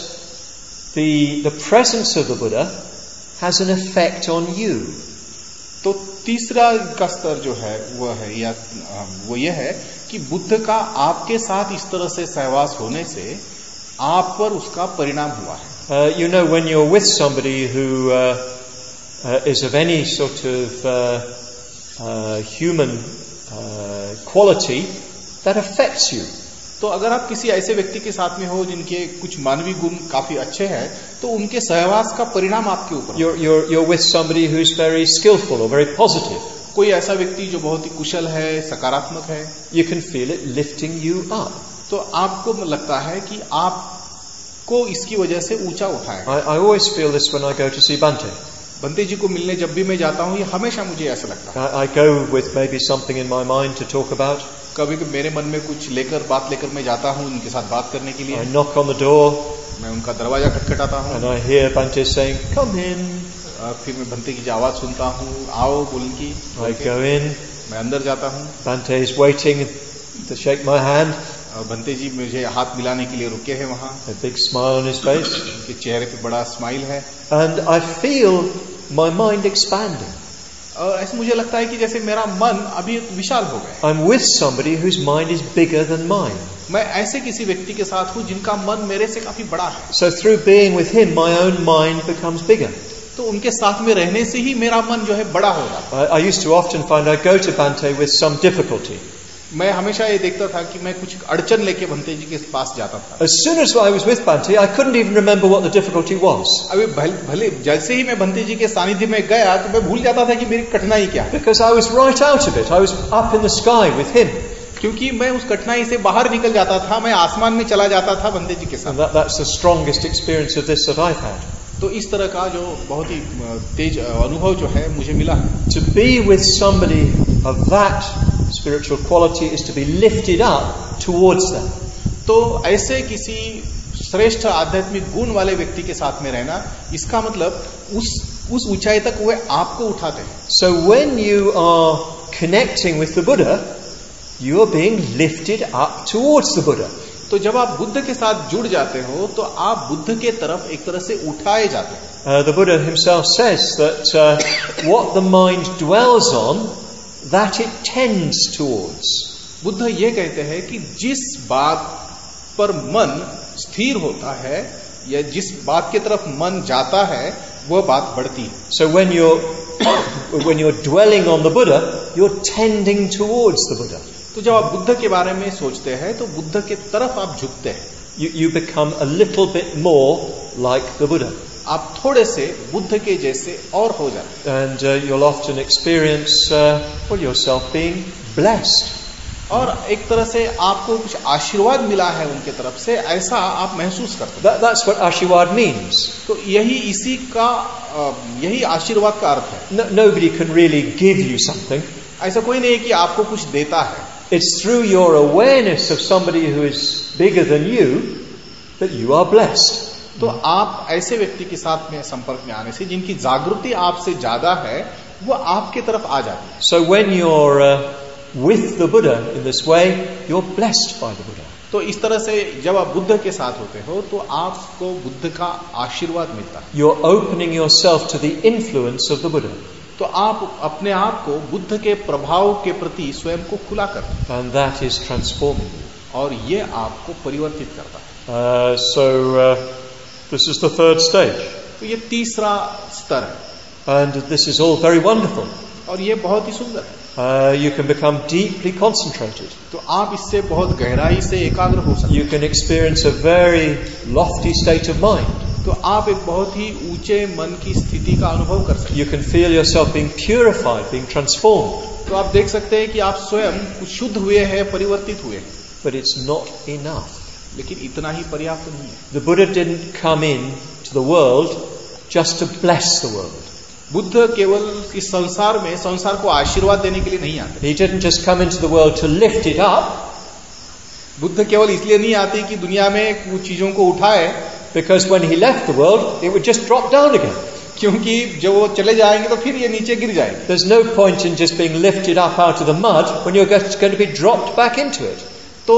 the the presence of the Buddha has an effect on you. तो तीसरा का स्तर जो है वो है या वो ये है कि बुद्ध का आपके साथ इस तरह से सहवास होने से आप पर उसका परिणाम हुआ है. Uh, you know, when you're with somebody who uh, uh, is of any sort of uh, uh, human uh, quality, that affects you. तो अगर आप किसी ऐसे व्यक्ति के साथ में हो जिनके कुछ मानवीय गुण काफी अच्छे हैं, तो उनके सहवास का परिणाम आपके ऊपर। You're, you're, you're with somebody who's very skillful or very positive. कोई ऐसा व्यक्ति जो बहुत ही कुशल है, सकारात्मक है, You can feel it lifting you up. तो आपको लगता है कि आपको इसकी वजह से ऊंचा उठाएगा। I, I always feel this when I go to see Bante. Bhante जी को मिलने जब भी मैं जाता हूँ, ये हमेशा मुझे ऐसा लगता है। I, I go with maybe something in my mind to talk about. कभी कभी मेरे मन में कुछ लेकर बात लेकर मैं जाता हूँ उनके साथ बात करने के लिए। I knock on the door मैं उनका दरवाजा खटखटाता हूँ and I hear Bante saying, "Come in." फिर मैं बंते की आवाज सुनता हूँ, आओ बोल की। I go in. मैं अंदर जाता हूँ। Bante is waiting to shake my hand. Bhante जी मुझे हाथ मिलाने के लिए रुके हैं वहाँ। A big smile on his face. उनके चेहरे पे बड़ा स्माइल है। And I feel my mind expanding. और ऐसे मुझे लगता है कि जैसे मेरा मन अभी विशाल हो गया। I'm with somebody whose mind is bigger than mine. मैं ऐसे किसी व्यक्ति के साथ हूँ जिनका मन मेरे से काफी बड़ा है। So through being with him, my own mind becomes bigger. तो उनके साथ में रहने से ही मेरा मन जो है बड़ा हो जाता है। I, I used to often find I go to Bante with some difficulty. मैं हमेशा ये देखता था कि मैं कुछ अड़चन लेके बंते जी के पास जाता था। As soon as I was with Bante, I couldn't even remember what the difficulty was. अभी भले जैसे ही मैं बंते जी के सानिध्य में गया तो मैं भूल जाता था कि मेरी कठिनाई क्या है। Because I was right out of it. I was up in the sky with him. क्योंकि मैं उस कठिनाई से बाहर निकल जाता था, मैं आसमान में चला जाता था बंते जी के साथ। And that, that's the strongest experience of this that I've had. तो इस तरह का जो बहुत ही तेज अनुभव जो है मुझे मिला। To be with somebody of that spiritual quality is to be lifted up towards them. तो ऐसे किसी श्रेष्ठ आध्यात्मिक गुण वाले व्यक्ति के साथ में रहना, इसका मतलब उस उस ऊंचाई तक वे आपको उठाते हैं। So when you are connecting with the Buddha, you are being lifted up towards the Buddha. तो जब आप बुद्ध के साथ जुड़ जाते हो तो आप बुद्ध के तरफ एक तरह से उठाए जाते हैं। Uh, the Buddha himself says that uh, what the mind dwells on, that it tends towards. Buddha ये कहते हैं कि जिस बात पर मन स्थिर होता है या जिस बात की तरफ मन जाता है वह बात बढ़ती है। So when you're when you're dwelling on the Buddha, you're tending towards the Buddha. तो जब आप बुद्ध के बारे में सोचते हैं तो बुद्ध के तरफ आप झुकते हैं। You, you become a little bit more like the Buddha. आप थोड़े से बुद्ध के जैसे और हो जाते हैं। And uh, you'll often experience uh, well, yourself being blessed. और एक तरह से आपको कुछ आशीर्वाद मिला है उनके तरफ से, ऐसा आप महसूस करते हैं। That, that's what Ashirwad means. तो यही इसी का यही आशीर्वाद का अर्थ है। No, nobody can really give you something. ऐसा कोई नहीं है कि आपको कुछ देता है। It's through your awareness of somebody who is bigger than you that you are blessed. तो आप ऐसे व्यक्ति के साथ में संपर्क में आने से जिनकी जागृति आपसे ज्यादा है वो आपके तरफ आ जाती है। So when you're uh, with the Buddha in this way, you're blessed by the Buddha. तो इस तरह से जब आप बुद्ध के साथ होते हो तो आपको बुद्ध का आशीर्वाद मिलता है। You're opening yourself to the influence of the Buddha. तो आप अपने आप को बुद्ध के प्रभाव के प्रति स्वयं को खुला करते हैं। And that is transforming. और ये आपको परिवर्तित करता है। Uh, so uh, this is the third stage. तो ये तीसरा स्तर है। And this is all very wonderful. और ये बहुत ही सुंदर है। Uh, you can become deeply concentrated. तो आप इससे बहुत गहराई से एकाग्र हो सकते हैं। You can experience a very lofty state of mind. तो आप एक बहुत ही ऊंचे मन की स्थिति का अनुभव कर सकते हैं। You can feel yourself being purified, being transformed. तो आप देख सकते हैं कि आप स्वयं कुछ शुद्ध हुए हैं, परिवर्तित हुए हैं। But it's not enough. लेकिन इतना ही पर्याप्त नहीं है। The Buddha didn't come in to the world just to bless the world. Buddha केवल इस संसार में संसार को आशीर्वाद देने के लिए नहीं आते। He didn't just come into the world to lift it up. Buddha केवल इसलिए नहीं आते कि दुनिया में कुछ चीजों को उठाए, because when he left the world, it would just drop down again. क्योंकि जब वो चले जाएंगे तो फिर ये नीचे गिर जाएंगे। There's no point in just being lifted up out of the mud when you're going to be dropped back into it. तो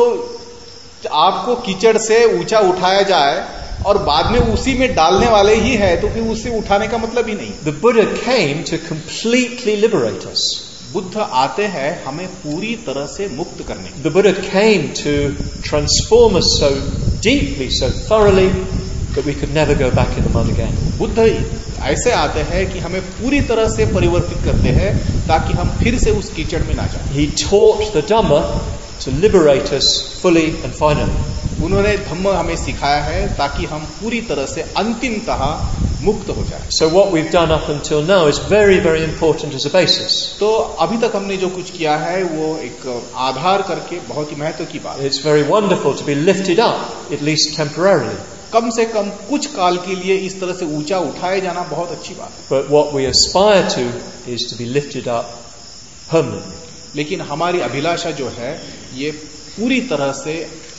आपको कीचड़ से ऊंचा उठाया जाए और बाद में उसी में डालने वाले ही है तो फिर उसे उठाने का मतलब ही नहीं। The Buddha came to completely liberate us. Buddha आते हैं हमें पूरी तरह से मुक्त करने। The Buddha came to transform us so deeply, so thoroughly that we could never go back in the mud again. Buddha ऐसे आते हैं कि हमें पूरी तरह से परिवर्तित करते हैं ताकि हम फिर से उस कीचड़ में ना जाएं। He taught the Dhamma to liberate us fully and finally. उन्होंने धम्म हमें सिखाया है ताकि हम पूरी तरह से अंतिमतः मुक्त हो जाए. So what we've done up until now is very, very important as a basis. तो अभी तक हमने जो कुछ किया है वो एक आधार करके बहुत ही महत्व की बात है. It's very wonderful to be lifted up, at least temporarily. कम से कम कुछ काल के लिए इस तरह से ऊंचा उठाए जाना बहुत अच्छी बात है. But what we aspire to is to be lifted up permanently. लेकिन हमारी अभिलाषा जो है ये पूरी तरह से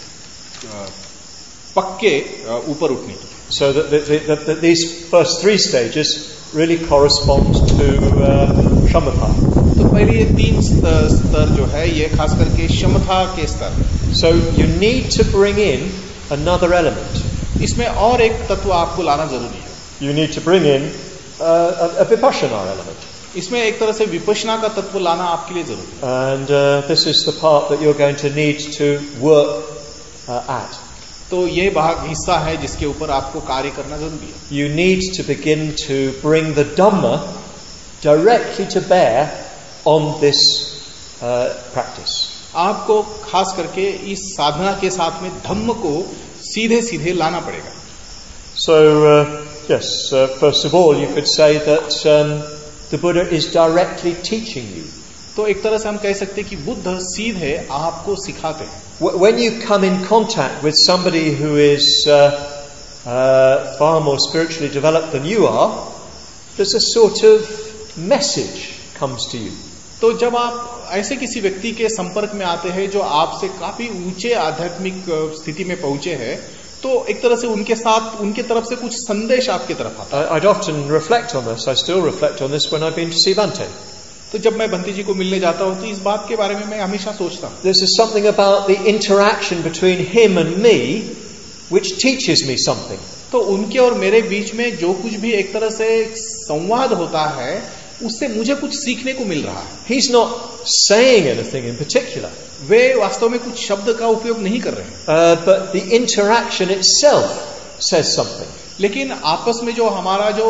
पक्के ऊपर उठने की. So that, that, that, that these first three stages really correspond to uh, shamatha. तो पहले ये तीन स्तर जो है ये खास करके शमथा के स्तर. So you need to bring in another element. इसमें और एक तत्व आपको लाना जरूरी है. You need to bring in uh, a, a vipassana element. इसमें एक तरह से विपश्यना का तत्व लाना आपके लिए जरूरी है. And uh, this is the part that you're going to need to work uh, at. तो ये भाग हिस्सा है जिसके ऊपर आपको कार्य करना जरूरी है. You need to begin to bring the Dhamma directly to bear on this uh, practice. आपको खास करके इस साधना के साथ में धम्म को सीधे सीधे लाना पड़ेगा. So uh, yes, uh, first of all, you could say that um, the Buddha is directly teaching you. तो एक तरह से हम कह सकते हैं कि बुद्ध सीधे आपको सिखाते हैं. When you come in contact with somebody who is uh, uh, far more spiritually developed than you are, there's a sort of message comes to you. तो जब आप ऐसे किसी व्यक्ति के संपर्क में आते हैं जो आपसे काफी ऊंचे आध्यात्मिक स्थिति में पहुंचे हैं, तो एक तरह से उनके साथ उनके तरफ से कुछ संदेश आपकी तरफ आता है. I'd often reflect on this. I still reflect on this when I've been to see Bhante. तो जब मैं भंते जी को मिलने जाता हूं तो इस बात के बारे में मैं हमेशा सोचता हूं. This is something about the interaction between him and me which teaches me something. तो उनके और मेरे बीच में जो कुछ भी एक तरह से संवाद होता है उससे मुझे कुछ सीखने को मिल रहा है. He's not saying anything in particular. वे वास्तव में कुछ शब्द का उपयोग नहीं कर रहे हैं. Uh, but the interaction itself says something. लेकिन आपस में जो हमारा जो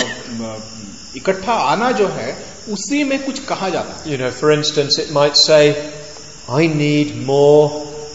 इकट्ठा आना जो है उसी में कुछ कहा जाता है. You know, for instance, it might say, I need more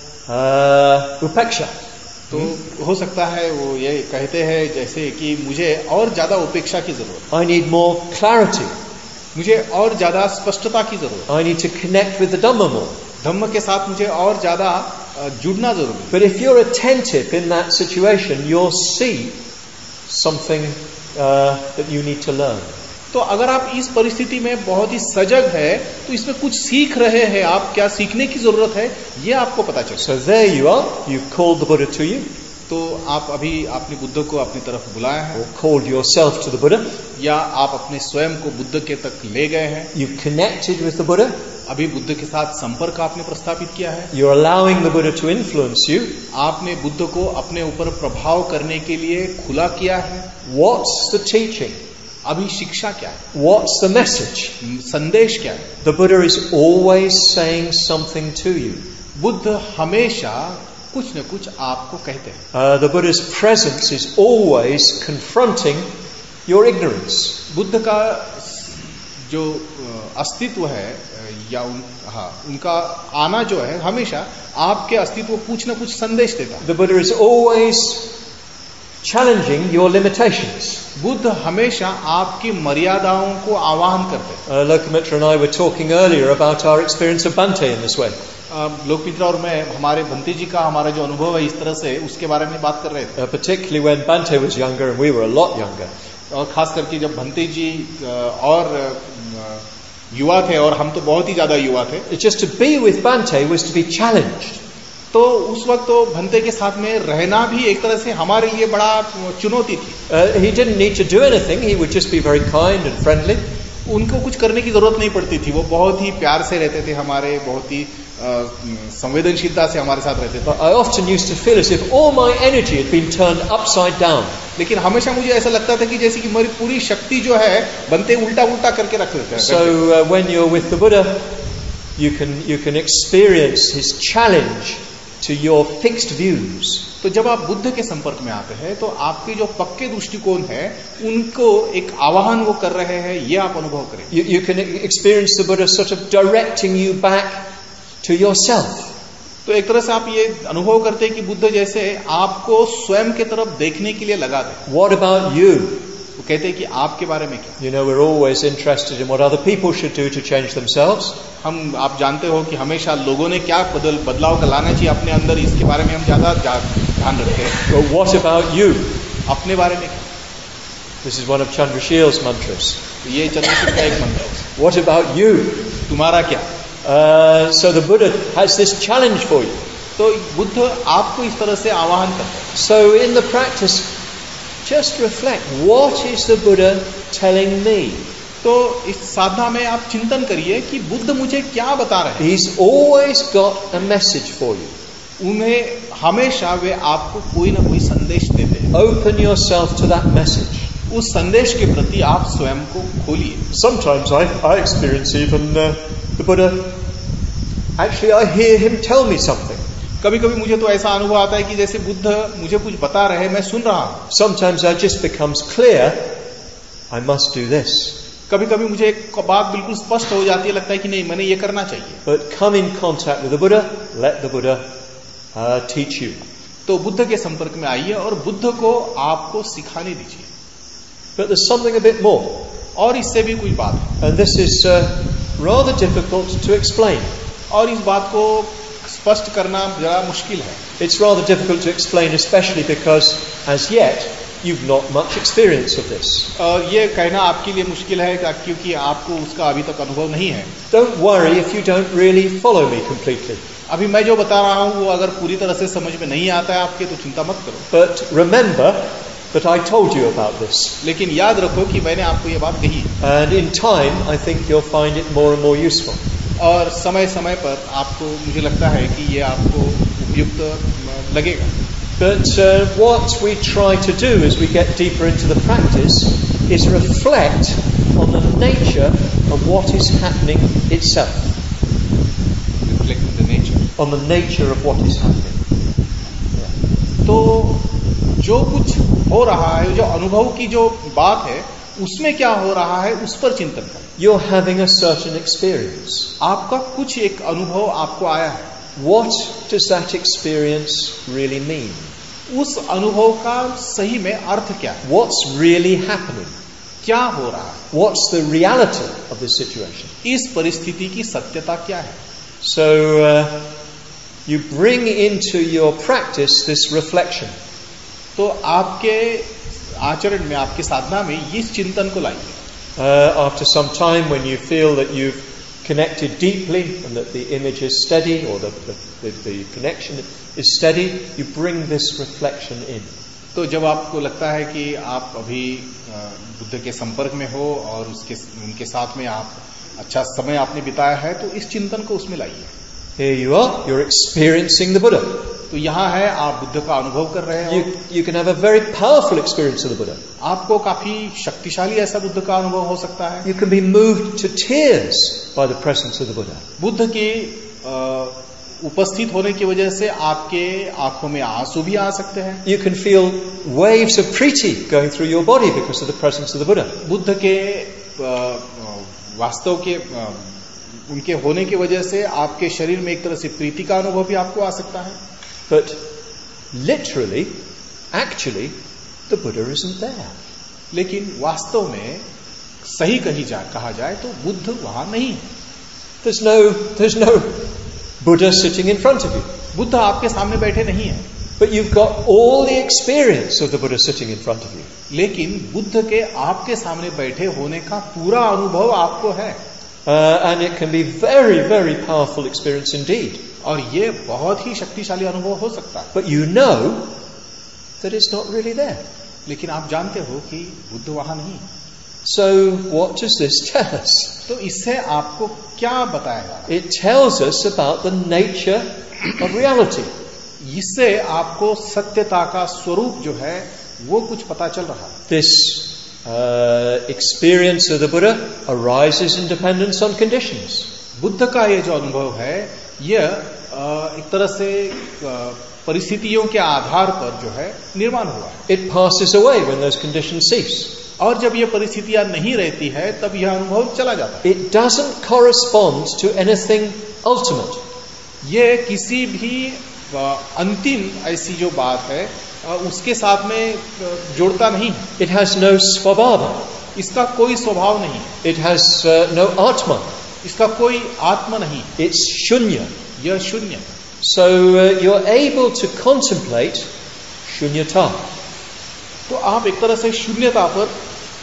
uh, upeksha. तो हो सकता है वो ये कहते हैं जैसे कि मुझे और ज्यादा उपेक्षा की जरूरत. I need more clarity. मुझे और ज्यादा स्पष्टता की जरूरत. I need to connect with the Dhamma more. धम्म के साथ मुझे और ज्यादा जुड़ना जरूरी है. But if you're attentive in that situation, you'll see something uh, that you need to learn. तो अगर आप इस परिस्थिति में बहुत ही सजग है तो इसमें कुछ सीख रहे हैं आप, क्या सीखने की जरूरत है ये आपको पता चले. So there you are. You've called the Buddha to you. तो आप अभी अपने बुद्ध को अपनी तरफ बुलाया है. Or called yourself to the Buddha. या आप अपने स्वयं को बुद्ध के तक ले गए हैं. You've connected with the Buddha. अभी बुद्ध के साथ संपर्क आपने प्रस्थापित किया है. You're allowing the Buddha to influence you. आपने बुद्ध को अपने ऊपर प्रभाव करने के लिए खुला किया है. What's the teaching? अभी शिक्षा क्या है? What's the message? संदेश क्या है? The Buddha is always saying something to you. Buddha हमेशा कुछ न कुछ आपको कहते हैं. Uh, the Buddha's presence is always confronting your ignorance. Buddha का जो अस्तित्व है या उन, हाँ, उनका आना जो है हमेशा आपके अस्तित्व को कुछ न कुछ संदेश देता है. The Buddha is always challenging your limitations. Buddha हमेशा आपकी मर्यादाओं को आह्वान करते हैं. Uh, Lokamitra and I were talking earlier about our experience of Bhante in this way. uh, लोकमित्र और मैं हमारे भंते जी का हमारा जो अनुभव है इस तरह से उसके बारे में बात कर रहे थे. Uh, particularly when Bhante was younger and we were a lot younger. और खास करके जब भंते जी और युवा थे और हम तो बहुत ही ज्यादा युवा थे. Just to be with Bhante was to be challenged. तो उस वक्त तो भंते के साथ में रहना भी एक तरह से हमारे लिए बड़ा चुनौती थी. Uh, he didn't need to do anything. He would just be very kind and friendly. उनको कुछ करने की जरूरत नहीं पड़ती थी. वो बहुत ही प्यार से रहते थे हमारे, बहुत ही संवेदनशीलता से हमारे साथ रहते थे. I often used to feel as if all my energy had been turned upside down. लेकिन हमेशा मुझे ऐसा लगता था कि जैसे कि मेरी पूरी शक्ति जो है बनते उल्टा उल्टा करके रख लेते हैं. So uh, when you're with the Buddha, you can you can experience his challenge to your fixed views. तो जब आप बुद्ध के संपर्क में आते हैं तो आपके जो पक्के दृष्टिकोण है उनको एक आह्वान वो कर रहे हैं, ये आप अनुभव करें. You, you can experience the Buddha sort of directing you back to yourself. तो एक तरह से आप ये अनुभव करते हैं कि बुद्ध जैसे आपको स्वयं के तरफ देखने के लिए लगा दे। What about you? वो कहते हैं कि आपके बारे में क्या? You know, we're always interested in what other people should do to change themselves. हम आप जानते हो कि हमेशा लोगों ने क्या बदल बदलाव लाना चाहिए अपने अंदर, इसके बारे में हम ज्यादा ध्यान रखते हैं। But what about you? अपने बारे में क्या? This is one of Chandrashil's mantras. तो ये चंद्रशील का एक मंत्र है। What about you? तुम्हारा क्या? Uh, so the Buddha has this challenge for you. तो बुद्ध आपको इस तरह से आह्वान करते हैं। So in the practice, just reflect, what is the Buddha telling me? तो इस साधना में आप चिंतन करिए कि बुद्ध मुझे क्या बता रहे हैं। He's always got a message for you. उन्हें हमेशा वे आपको कोई ना कोई संदेश देते हैं। Open yourself to that message. उस संदेश के प्रति आप स्वयं को खोलिए। Sometimes I, I experience even uh, the Buddha. Actually, I hear him tell me something. कभी कभी मुझे तो ऐसा अनुभव आता है कि जैसे बुद्ध मुझे कुछ बता रहे हैं, मैं सुन रहा हूँ। Sometimes it just becomes clear, I must do this. कभी कभी मुझे एक बात बिल्कुल स्पष्ट हो जाती है, लगता है कि नहीं मैंने ये करना चाहिए। But come in contact with the Buddha, let the Buddha uh, teach you. तो बुद्ध के संपर्क में आइए और बुद्ध को आपको सिखाने दीजिए। But there's something a bit more. और इससे भी कुछ बात है। And this is uh, rather difficult to explain. और इस बात को स्पष्ट करना जरा मुश्किल है। It's rather difficult to explain, especially because as yet you've not much experience of this. और ये कहना आपके लिए मुश्किल है क्योंकि आपको उसका अभी तक अनुभव नहीं है। Don't worry if you don't really follow me completely. अभी मैं जो बता रहा हूँ वो अगर पूरी तरह से समझ में नहीं आता है आपके, तो चिंता मत करो। But remember that I told you about this. लेकिन याद रखो कि मैंने आपको ये बात कही। And in time, I think you'll find it more and more useful. और समय समय पर आपको, मुझे लगता है कि ये आपको उपयुक्त लगेगा। But uh, what we try to do as we get deeper into the practice is reflect on the nature of what is happening itself. Reflect on the nature. On the nature of what is happening. तो जो कुछ हो रहा है, जो अनुभव की जो बात है, उसमें क्या हो रहा है उस पर चिंतन करें। You're having a certain experience. आपका कुछ एक अनुभव आपको आया है। What does that experience really mean? उस अनुभव का सही में अर्थ क्या है? What's really happening? क्या हो रहा है? What's the reality of this situation? इस परिस्थिति की सत्यता क्या है? So uh, you bring into your practice this reflection. तो आपके आचरण में, आपके साधना में इस चिंतन को लाइए। Uh, after some time, when you feel that you've connected deeply and that the image is steady or the, the, the connection is steady, you bring this reflection in. तो जब आपको लगता है कि आप अभी बुद्ध के संपर्क में हो और उसके उनके साथ में आप अच्छा समय आपने बिताया है, तो इस चिंतन को उसमें लाइए। Here you are, you're experiencing the Buddha. तो यहाँ है, आप बुद्ध का अनुभव कर रहे हो। You, you can have a very powerful experience of the Buddha. आपको काफी शक्तिशाली ऐसा बुद्ध का अनुभव हो सकता है। You can be moved to tears by the presence of the Buddha. Buddha की उपस्थित होने की वजह से आपके आंखों में आंसू भी आ सकते हैं। You can feel waves of priti going through your body because of the presence of the Buddha. Buddha के वास्तव के उनके होने की वजह से आपके शरीर में एक तरह से प्रीति का अनुभव भी आपको आ सकता है। But literally, actually, the Buddha isn't there. लेकिन वास्तव में सही कही जा कहा जाए तो बुद्ध वहां नहीं है। There's no, there's no Buddha sitting in front of you. Buddha आपके सामने बैठे नहीं है। But you've got all the experience of the Buddha sitting in front of you. लेकिन बुद्ध के आपके सामने बैठे होने का पूरा अनुभव आपको है। Uh, and it can be very, very powerful experience indeed. और ये बहुत ही शक्तिशाली अनुभव हो सकता है। But you know that it's not really there. लेकिन आप जानते हो कि बुद्ध वहां नहीं है। So what does this tell us? तो इससे आपको क्या बताएगा? It tells us about the nature of reality. इससे आपको सत्यता का स्वरूप जो है वो कुछ पता चल रहा है। This uh, experience of the Buddha arises in dependence on conditions. Buddha का ये जो अनुभव है, यह एक तरह से परिस्थितियों के आधार पर जो है निर्माण हुआ है। It passes away when those conditions cease. और जब ये परिस्थितियां नहीं रहती है तब यह अनुभव चला जाता है। It doesn't correspond to anything ultimate. ये किसी भी अंतिम ऐसी जो बात है उसके साथ में जोड़ता नहीं है. It has no svabhava. इसका कोई स्वभाव नहीं. It has uh, no atma. इसका कोई आत्मा नहीं. It's shunya. यह शून्य. So uh, you're able to contemplate shunyata. तो आप एक तरह से शून्यता पर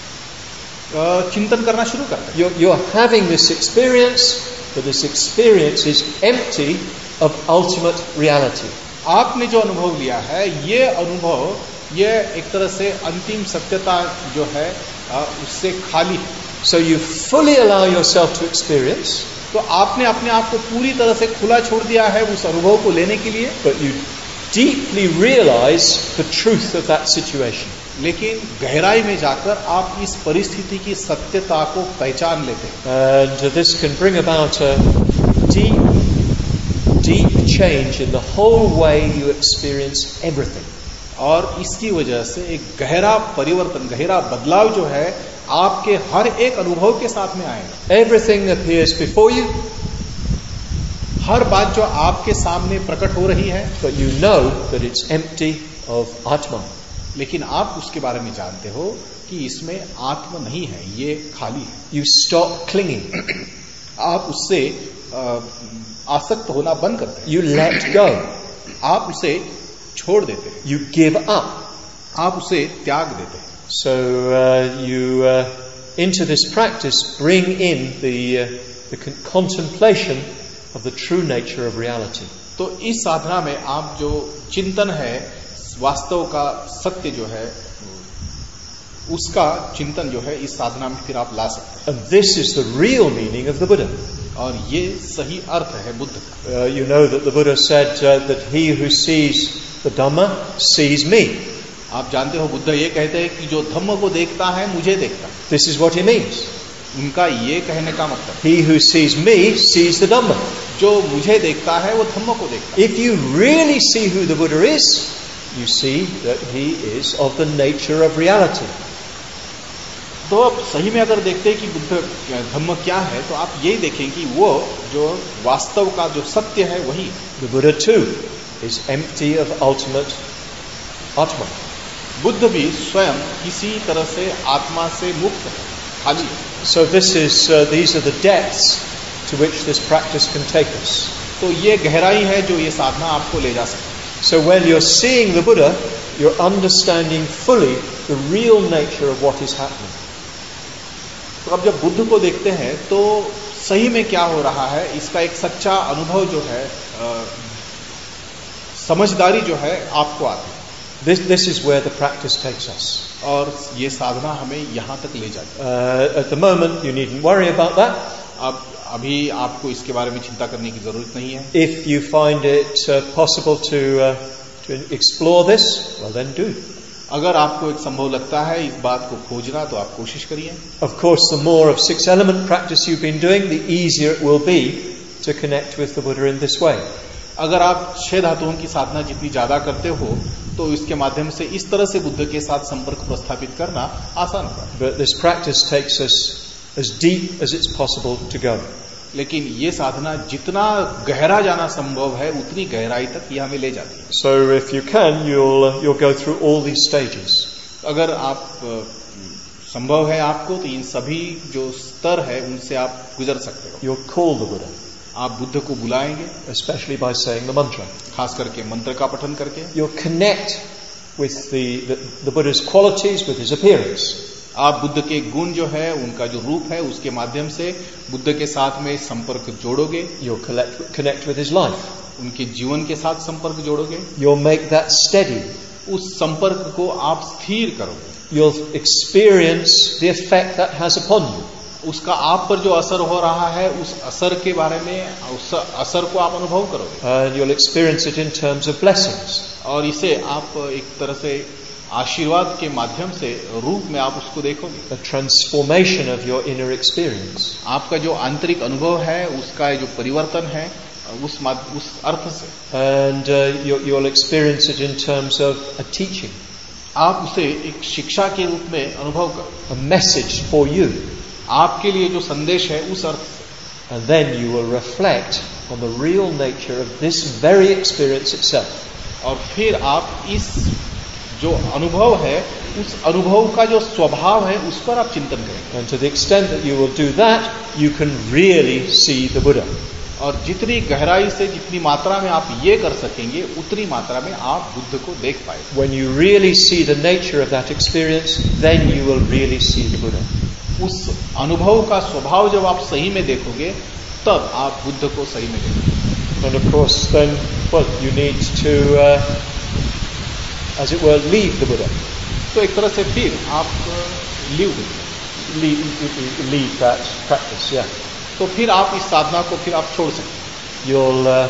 चिंतन करना शुरू करते हैं. You're, you're having this experience, but this experience is empty of ultimate reality. आपने जो अनुभव लिया है, ये अनुभव, ये एक तरह से अंतिम सत्यता जो है उससे खाली है. So you fully allow yourself to experience. तो आपने अपने आप को पूरी तरह से खुला छोड़ दिया है उस अनुभव को लेने के लिए. But you deeply realize the truth of that situation. लेकिन गहराई में जाकर आप इस परिस्थिति की सत्यता को पहचान लेते हैं. And this can bring about a deep, deep change in the whole way you experience everything. और इसकी वजह से एक गहरा परिवर्तन, गहरा बदलाव जो है आपके हर एक अनुभव के साथ में आएगा. Everything appears before you. हर बात जो आपके सामने प्रकट हो रही है, but you know that it's empty of atma. लेकिन आप उसके बारे में जानते हो कि इसमें आत्मा नहीं है, ये खाली है. You stop clinging. आप उससे आसक्त होना बंद करते हैं. You let go. आप उसे छोड़ देते हैं. You give up. आप उसे त्याग देते हैं. So uh, you uh, into this practice bring in the uh, the con- contemplation of the true nature of reality. तो इस साधना में आप जो चिंतन है वास्तव का सत्य जो है उसका चिंतन जो है इस साधना में फिर आप ला सकते हैं. And this is the real meaning of the Buddha. और ये सही अर्थ है बुद्ध का. Uh, you know that the Buddha said uh, that he who sees the Dhamma sees me. आप जानते हो बुद्ध ये कहते हैं कि जो धम्म को देखता है मुझे देखता है. This is what he means. उनका ये कहने का मतलब, He who sees me sees the Dhamma. जो मुझे देखता है वो धम्म को देखता है. If you really see who the Buddha is, you see that he is of the nature of reality. तो अब सही में अगर देखते हैं कि बुद्ध धम्म क्या है, तो आप यही देखें कि वो जो वास्तव का जो सत्य है वही. The Buddha too is empty of ultimate atma. Buddha भी स्वयं किसी तरह से आत्मा से मुक्त है, खाली है. So this is uh, these are the depths to which this practice can take us. तो ये गहराई है जो ये साधना आपको ले जा सकती है. So when you're seeing the Buddha, you're understanding fully the real nature of what is happening. तो अब जब बुद्ध को देखते हैं तो सही में क्या हो रहा है इसका एक सच्चा अनुभव जो है, आ, समझदारी जो है आपको आती है. This, this is where the practice takes us. और ये साधना हमें यहाँ तक ले जाती है. Uh, at the moment, you needn't worry about that. अब अभी आपको इसके बारे में चिंता करने की जरूरत नहीं है. If you find it uh, possible to uh, to explore this, well then do. अगर आपको एक संभव लगता है इस बात को खोजना, तो आप कोशिश करिए. Of course, the more of six element practice you've been doing, the easier it will be to connect with the Buddha in this way. अगर आप छह धातुओं की साधना जितनी ज्यादा करते हो, तो इसके माध्यम से इस तरह से बुद्ध के साथ संपर्क प्रस्थापित करना आसान होगा. But this practice takes us as deep as it's possible to go. लेकिन ये साधना जितना गहरा जाना संभव है उतनी गहराई तक ये हमें ले जाती है. So if you can, you'll you'll go through all these stages. अगर आप संभव है आपको, तो इन सभी जो स्तर है उनसे आप गुजर सकते हो. You'll call the Buddha. आप बुद्ध को बुलाएंगे, especially by saying the mantra. खास करके मंत्र का पठन करके. You'll connect with the, the, the Buddha's qualities, with his appearance. आप बुद्ध के गुण जो है, उनका जो रूप है, उसके माध्यम से बुद्ध के साथ में संपर्क जोड़ोगे. You'll collect, connect with his life. उनके जीवन के साथ संपर्क जोड़ोगे. You'll make that steady. उस संपर्क को आप स्थिर करोगे. You'll experience the effect that has upon you. उसका आप पर जो असर हो रहा है, उस असर के बारे में, उस असर को आप अनुभव करोगे. And you'll experience it in terms of blessings. और इसे आप एक तरह से आशीर्वाद के माध्यम से रूप में आप उसको देखोगे. A transformation of your inner experience. आपका जो आंतरिक अनुभव है, उसका जो परिवर्तन है, उस उस अर्थ से. And uh, you, you'll experience it in terms of a teaching. आप उसे एक शिक्षा के रूप में अनुभव करो. A message for you. आपके लिए जो संदेश है उस अर्थ से. And then you will reflect on the real nature of this very experience itself. और फिर आप इस जो अनुभव है उस अनुभव का जो स्वभाव है उस पर आप चिंतन करें. And to the extent that you will do that, you can really see the Buddha. और जितनी गहराई से जितनी मात्रा में आप ये कर सकेंगे उतनी मात्रा में आप बुद्ध को देख पाएंगे. When you really see the nature of that experience, then you will really see the Buddha. उस अनुभव का स्वभाव जब आप सही में देखोगे तब आप बुद्ध को सही में देखोगे. And of course, then, well, you need to, uh, as it were, leave the Buddha. तो एक तरह से फिर आप leave leave, leave that practice, yeah. तो फिर आप इस साधना को फिर आप छोड़ सकते. You'll, uh,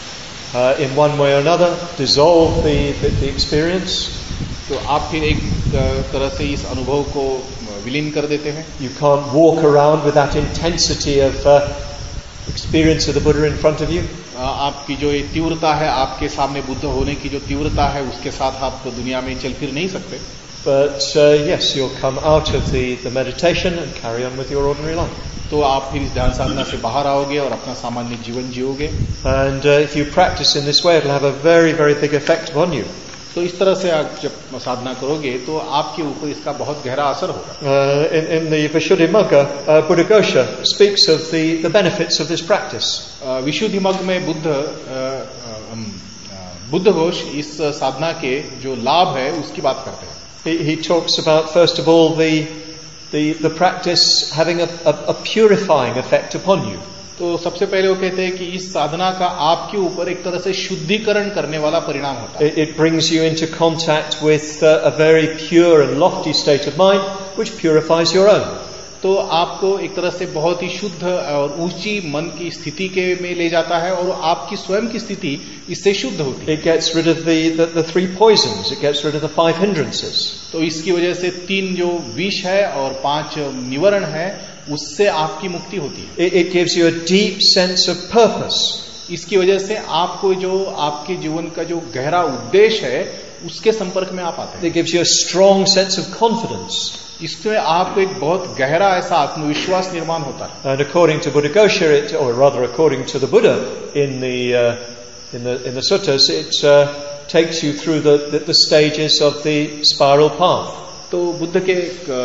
uh, in one way or another, dissolve the, the, the experience. तो आप फिर एक तरह से इस अनुभव को विलीन कर देते हैं. You can't walk around with that intensity of uh, experience of the Buddha in front of you. आपकी जो ये तीव्रता है, आपके सामने बुद्ध होने की जो तीव्रता है, उसके साथ आप दुनिया में चल फिर नहीं सकते. But uh, yes, you'll come out of the, the meditation and carry on with your ordinary life. तो आप फिर इस ध्यान साधना से बाहर आओगे और अपना सामान्य जीवन जियोगे. And uh, if you practice in this way, it'll have a very, very big effect upon you. तो इस तरह से आप जब साधना करोगे तो आपके ऊपर इसका बहुत गहरा असर होगा. Uh, in, in the Vishuddhimagga, uh, Buddhaghosa speaks of the, the benefits of this practice. uh, विशुद्धिमग्ग में बुद्ध uh, uh, बुद्धघोष इस साधना के जो लाभ है उसकी बात करते हैं. He, he talks about, first of all, the the, the practice having a, a, a purifying effect upon you. तो सबसे पहले वो कहते हैं कि इस साधना का आपके ऊपर एक तरह से शुद्धिकरण करने वाला परिणाम होता है. It, it brings you into contact with uh, a very pure and lofty state of mind, which purifies your own. तो आपको एक तरह से बहुत ही शुद्ध और ऊंची मन की स्थिति के में ले जाता है और आपकी स्वयं की स्थिति इससे शुद्ध होती है. It gets rid of the, the, the three poisons. It gets rid of the five hindrances. तो इसकी वजह से तीन जो विष है और पांच निवारण है उससे आपकी मुक्ति होती है. It, it gives you a deep sense of purpose. इसकी वजह से आपको जो आपके जीवन का जो गहरा उद्देश्य है उसके संपर्क में आप आते हैं. It gives you a strong sense of confidence. इसमें आपको एक बहुत गहरा ऐसा आत्मविश्वास निर्माण होता है. And according to Buddhaghosa, it, or rather according to the Buddha in the uh, in the in the suttas, it uh, takes you through the, the the stages of the spiral path. तो बुद्ध के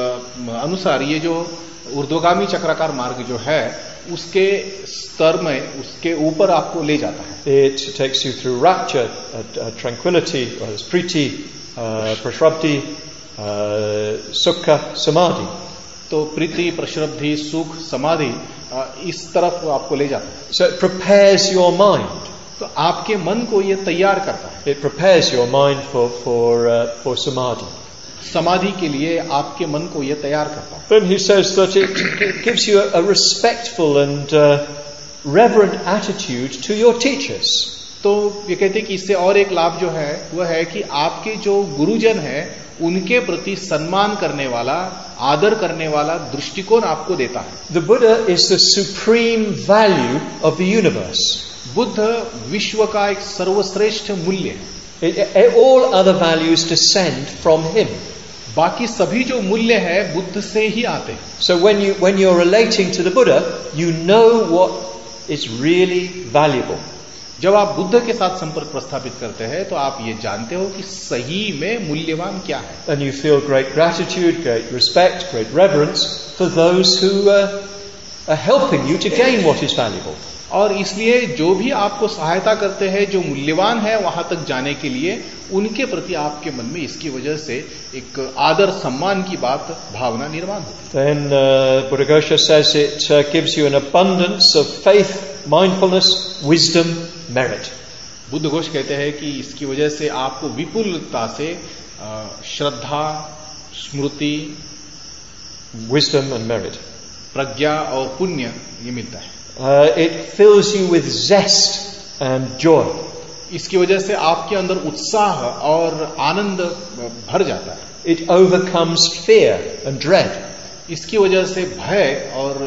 अनुसार ये जो ऊर्ध्वगामी चक्राकार मार्ग जो है उसके स्तर में उसके ऊपर आपको ले जाता है. It takes you through rapture, uh, uh, tranquility, or uh, priti, uh, prashrabdhi, uh, sukha, samadhi. तो प्रीति, प्रश्रब्धि, सुख, समाधि इस तरफ आपको ले जाता है. So it prepares your mind. तो आपके मन को ये तैयार करता है. It prepares your mind for for uh, for samadhi. समाधि के लिए आपके मन को ये तैयार करता है. Then he says that it, it gives you a, a respectful and uh, reverent attitude to your teachers. तो ये कहते हैं कि इससे और एक लाभ जो है वह है कि आपके जो गुरुजन है उनके प्रति सम्मान करने वाला, आदर करने वाला दृष्टिकोण आपको देता है. The Buddha is the supreme value of the universe. Buddha विश्व का एक सर्वश्रेष्ठ मूल्य है. It, it, all other values descend from him. बाकी सभी जो मूल्य है बुद्ध से ही आते हैं. So when you when you're relating to the Buddha, you know what is really valuable. जब आप बुद्ध के साथ संपर्क प्रस्थापित करते हैं तो आप ये जानते हो कि सही में मूल्यवान क्या है. And you feel great gratitude, great respect, great reverence for those who uh, are helping you to gain what is valuable. और इसलिए जो भी आपको सहायता करते हैं, जो मूल्यवान है वहां तक जाने के लिए, उनके प्रति आपके मन में इसकी वजह से एक आदर सम्मान की बात भावना निर्माण होती है. Then uh, Buddhaghosa says it uh, gives you an abundance of faith, mindfulness, wisdom, merit. Buddhaghosh कहते हैं कि इसकी वजह से आपको विपुलता से श्रद्धा, स्मृति, wisdom and merit, प्रज्ञा और पुण्य ये मिलता है. Uh, it fills you with zest and joy. इसकी वजह से आपके अंदर उत्साह और आनंद भर जाता है. It overcomes fear and dread. इसकी वजह से भय और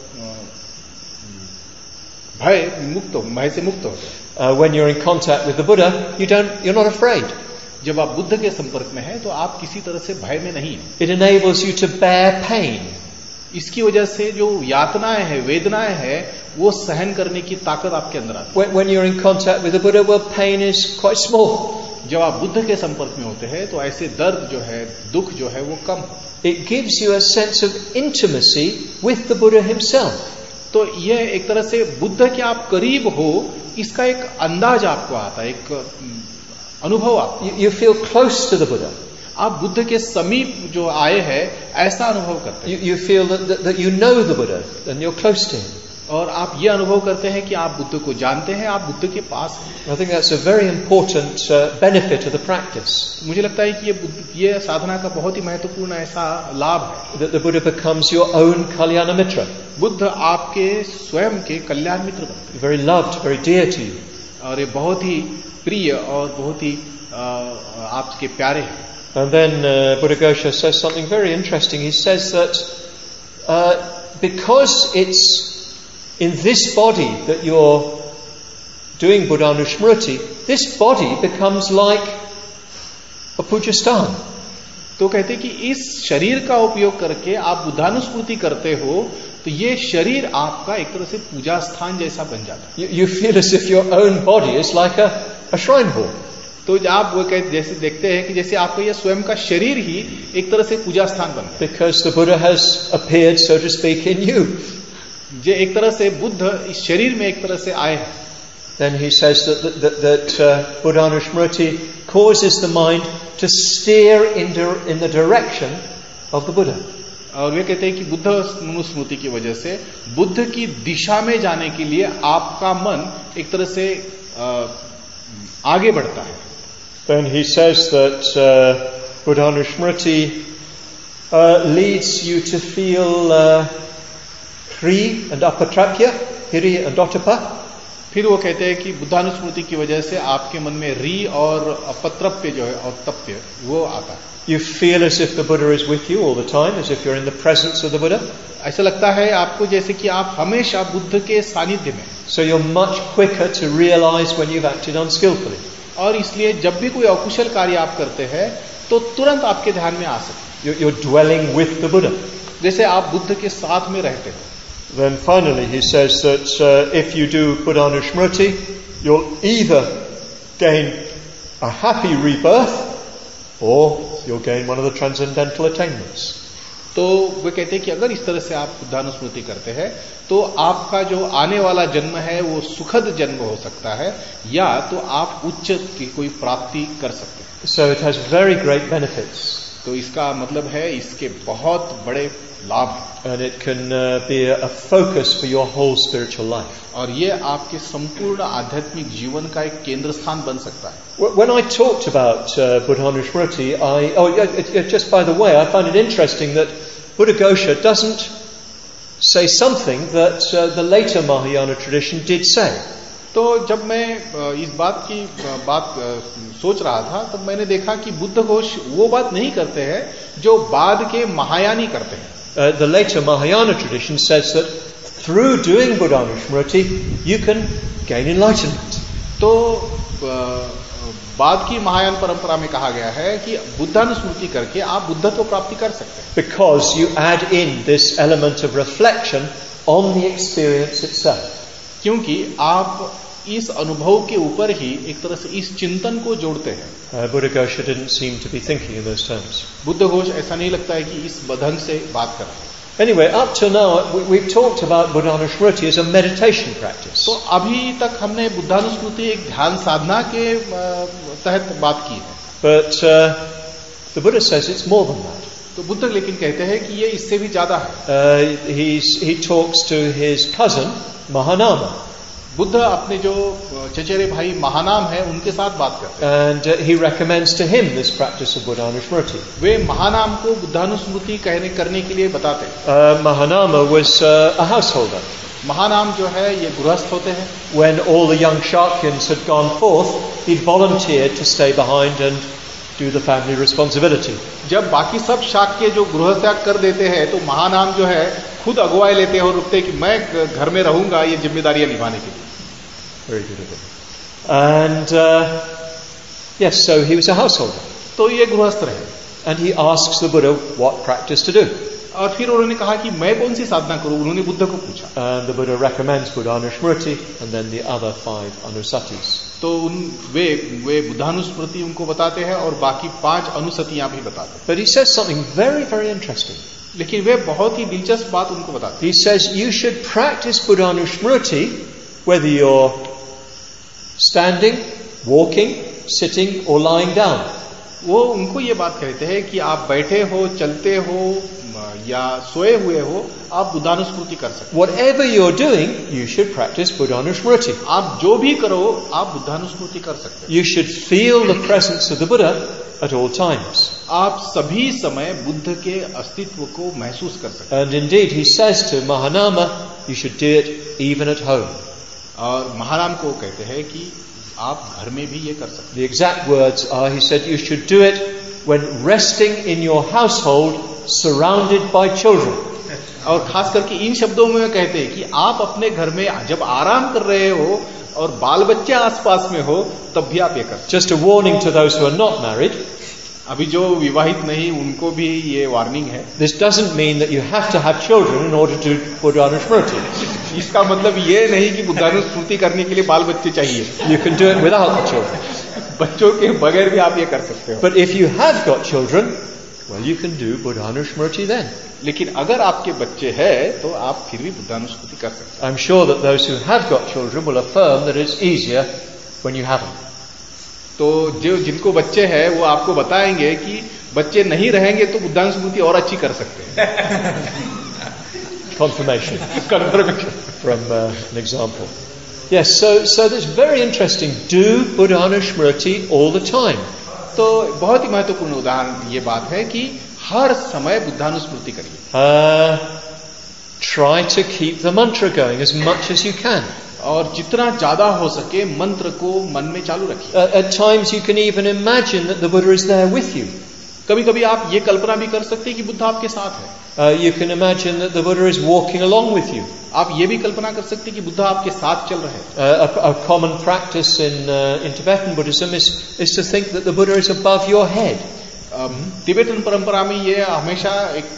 भय मुक्त भय से मुक्त होते हैं. Uh, when you're in contact with the Buddha, you don't, you're not afraid. जब आप बुद्ध के संपर्क में हैं तो आप किसी तरह से भय में नहीं हैं. It enables you to bear pain. इसकी वजह से जो यातनाएं हैं, वेदनाएं हैं, वो सहन करने की ताकत आपके अंदर आती है। When, when you're in contact with the Buddha, well, pain is quite small. जब आप बुद्ध के संपर्क में होते हैं तो ऐसे दर्द जो है, दुख जो है वो कम। It gives you a sense of intimacy with the Buddha himself. तो यह एक तरह से बुद्ध के आप करीब हो, इसका एक अंदाज आपको आता है, एक अनुभव आपको। You, you feel close to the Buddha. आप बुद्ध के समीप जो आए हैं, ऐसा अनुभव करते हैं। You, you feel that, that, that you know the Buddha and you're close to him. और आप ये अनुभव करते हैं कि आप बुद्ध को जानते हैं, आप बुद्ध के पास हैं। I think that's a very important uh, benefit of the practice. मुझे लगता है कि ये ये साधना का बहुत ही महत्वपूर्ण ऐसा लाभ है। That the Buddha becomes your own Kalyana Mitra. Buddha आपके स्वयं के कल्याण मित्र बनते हैं। Very loved, very dear to you. और ये बहुत ही प्रिय और बहुत ही आपके प्यारे हैं। And then uh, Buddhaghosa says something very interesting. He says that uh, because it's in this body that you're doing Buddhanushmriti, this body becomes like a pujastan. तो कहते कि इस शरीर का उपयोग करके आप बुद्धानुस्मृति करते हो, तो ये शरीर आपका एक तरह से पूजा स्थान जैसा बन जाता है। You, you feel as if your own body is like a, a shrine hall. तो आप वो कहते जैसे देखते हैं कि जैसे आपका ये स्वयं का शरीर ही एक तरह से पूजा स्थान बन गया। Because the Buddha has appeared, so to speak, in you. जे एक तरह से बुद्ध इस शरीर में एक तरह से आए हैं। Then he says that that, that uh, Buddhanushmriti causes the mind to steer in, di- in the direction of the Buddha. और वे कहते हैं कि बुद्ध स्मृति की वजह से बुद्ध की दिशा में जाने के लिए आपका मन एक तरह से आ, आगे बढ़ता है। Then he says that uh, Buddhanushmriti uh, leads you to feel uh, Hri and Apatrapya, Hiri and Ottappa. फिर वो कहते हैं कि बुद्धानुस्मृति की वजह से आपके मन में री और अपत्रप्य जो है और तप्य वो आता है। You feel as if the Buddha is with you all the time, as if you're in the presence of the Buddha. ऐसा लगता है आपको जैसे कि आप हमेशा बुद्ध के सानिध्य में। So you're much quicker to realize when you've acted unskillfully. और इसलिए जब भी कोई अकुशल कार्य आप करते हैं तो तुरंत आपके ध्यान में आ सकते। You're, you're dwelling with the Buddha. जैसे आप बुद्ध के साथ में रहते हो। Then finally he says that uh, if you do Buddhanushmriti, you'll either gain a happy rebirth or you'll gain one of the transcendental attainments. तो वे कहते हैं कि अगर इस तरह से आप बुद्धानुस्मृति करते हैं तो आपका जो आने वाला जन्म है वो सुखद जन्म हो सकता है, या तो आप उच्च की कोई प्राप्ति कर सकते हैं। So it has very great benefits. तो इसका मतलब है इसके बहुत बड़े लाभ हैं। And it can uh, be a, a focus for your whole spiritual life. और ये आपके संपूर्ण आध्यात्मिक जीवन का एक केंद्र स्थान बन सकता है। When I talked about uh, Buddhanushmriti, I oh it, it, just by the way, I find it interesting that Buddhaghosa doesn't say something that uh, the later Mahayana tradition did say. तो जब मैं इस बात की बात सोच रहा था तब मैंने देखा कि बुद्धघोष वो बात नहीं करते हैं जो बाद के महायानी करते हैं। Uh, the later Mahayana tradition says that through doing Buddhanushmriti, you can gain enlightenment. तो बाद की महायान परंपरा में कहा गया है कि बुद्धानुस्मृति करके आप बुद्धत्व प्राप्ति कर सकते हैं। Because you add in this element of reflection on the experience itself. क्योंकि आप इस अनुभव के ऊपर ही एक तरह से इस चिंतन को जोड़ते हैं। Uh, Buddhaghosa didn't seem to be thinking in those terms. Buddhaghosh ऐसा नहीं लगता है कि इस ढंग से बात कर रहे हैं। Anyway, up to now, we, we've talked about Buddhanushmriti as a meditation practice. तो अभी तक हमने बुद्धानुस्मृति एक ध्यान साधना के तहत बात की है। But uh, the Buddha says it's more than that. तो बुद्ध लेकिन कहते हैं कि ये इससे भी ज्यादा है। Uh, he's, he talks to his cousin, Mahanama. Buddha अपने जो चचेरे भाई महानाम है उनके साथ बात करते हैं। And uh, he recommends to him this practice of Buddhanushmriti. वे महानाम को बुद्धानुस्मृति कहने करने के लिए बताते हैं। Uh, Mahanama was uh, a householder. Mahanama जो है ये गृहस्थ होते हैं। When all the young Shakyans had gone forth, he'd volunteered to stay behind and do the family responsibility. जब बाकी सब शाक्य जो गृह त्याग कर देते हैं तो महानाम जो है खुद अगुवाई लेते हैं और रुकते हैं कि मैं घर में रहूंगा ये जिम्मेदारियां निभाने के लिए। Very good of him. And uh, yes, so he was a householder. तो ये गृहस्थ रहे। And he asks the Buddha what practice to do. और फिर उन्होंने कहा कि मैं कौन सी साधना करूं, उन्होंने बुद्ध को पूछा. And the Buddha recommends Buddhanushmriti and then the other five anusatis. तो उन वे वे बुद्धानुस्मृति उनको बताते हैं और बाकी पांच अनुसतियां भी बताते हैं. But he says something very, very interesting. लेकिन वे बहुत ही दिलचस्प बात उनको बताते हैं. He says you should practice Buddhanushmriti whether you're standing, walking, sitting or lying down. वो उनको ये बात कहते हैं कि आप बैठे हो, चलते हो या सोए हुए हो, आप बुद्धानुस्मृति कर सकते. Whatever you're doing, you should practice Buddhanushmriti. आप जो भी करो, आप बुद्धानुस्मृति कर सकते हैं. You should feel the presence of the Buddha at all times. आप सभी समय बुद्ध के अस्तित्व को महसूस कर सकते हैं. And indeed, he says to Mahanama, you should do it even at home. और महाराम को कहते हैं कि आप घर में भी ये कर सकते हैं. The exact words are, he said, you should do it when resting in your household, surrounded by children. और खास करके इन शब्दों में कहते हैं कि आप अपने घर में जब आराम कर रहे हो और बाल बच्चे आसपास में हो, तब भी आप ये कर सकते हैं. Just a warning to those who are not married. अभी जो विवाहित नहीं, उनको भी ये वार्निंग है. This doesn't mean that you have to have children in order to do Buddhanushmriti. इसका मतलब ये नहीं कि बुद्धानुस्मृति करने के लिए बाल बच्चे चाहिए. You can do it without the children. बच्चों के बगैर भी आप ये कर सकते हो. But if you have got children, well, you can do Buddhanushmriti then. लेकिन अगर आपके बच्चे हैं तो आप फिर भी बुद्धानुस्मृति कर सकते हैं. I'm sure that those who have got children will affirm that it's easier when you haven't. तो जो जिनको बच्चे हैं वो आपको बताएंगे कि बच्चे नहीं रहेंगे तो बुद्धानुस्मृति और अच्छी कर सकते हैं. Confirmation. Confirmation from uh, an example. Yes, so so that's very interesting. Do Buddhanushmriti all the time. तो बहुत ही महत्वपूर्ण उदाहरण ये बात है कि हर समय बुद्धानुस्मृति करिए. Uh, try to keep the mantra going as much as you can. और जितना ज्यादा हो सके मंत्र को मन में चालू रखिए. Uh, at times you can even imagine that the Buddha is there with you. कभी कभी आप ये कल्पना भी कर सकते हैं कि बुद्ध आपके साथ है. Uh, you can imagine that the Buddha is walking along with you. आप ये भी कल्पना कर सकते हैं कि बुद्ध आपके साथ चल रहे हैं. Uh, a, a common practice in uh, in Tibetan Buddhism is is to think that the Buddha is above your head. Tibetan परंपरा में ये हमेशा एक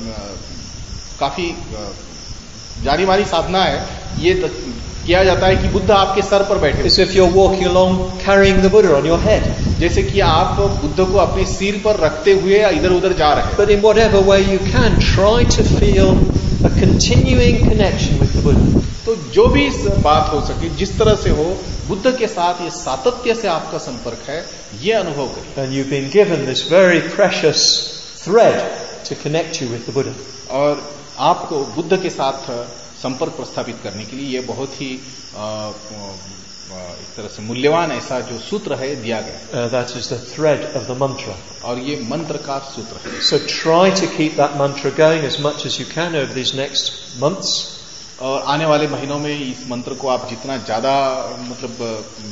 uh, काफी uh, जानी मानी साधना है. ये किया जाता है कि बुद्ध आपके सर पर बैठे. As if you're walking along carrying the Buddha on your head. जैसे कि आप बुद्ध को अपने सिर पर रखते हुए इधर उधर जा रहे हैं. But in whatever way you can, try to feel a continuing connection with the Buddha. तो जो भी बात हो सके, जिस तरह से हो, बुद्ध के साथ ये सातत्य से आपका संपर्क है, ये अनुभव करिए. And you've been given this very precious thread to connect you with the Buddha. और आपको बुद्ध के साथ संपर्क प्रस्थापित करने के लिए ये बहुत ही आ, एक तरह से मूल्यवान ऐसा जो सूत्र है दिया गया. Uh, that is the thread of the mantra. और ये मंत्र का सूत्र है. So try to keep that mantra going as much as you can over these next months. और आने वाले महीनों में इस मंत्र को आप जितना ज्यादा मतलब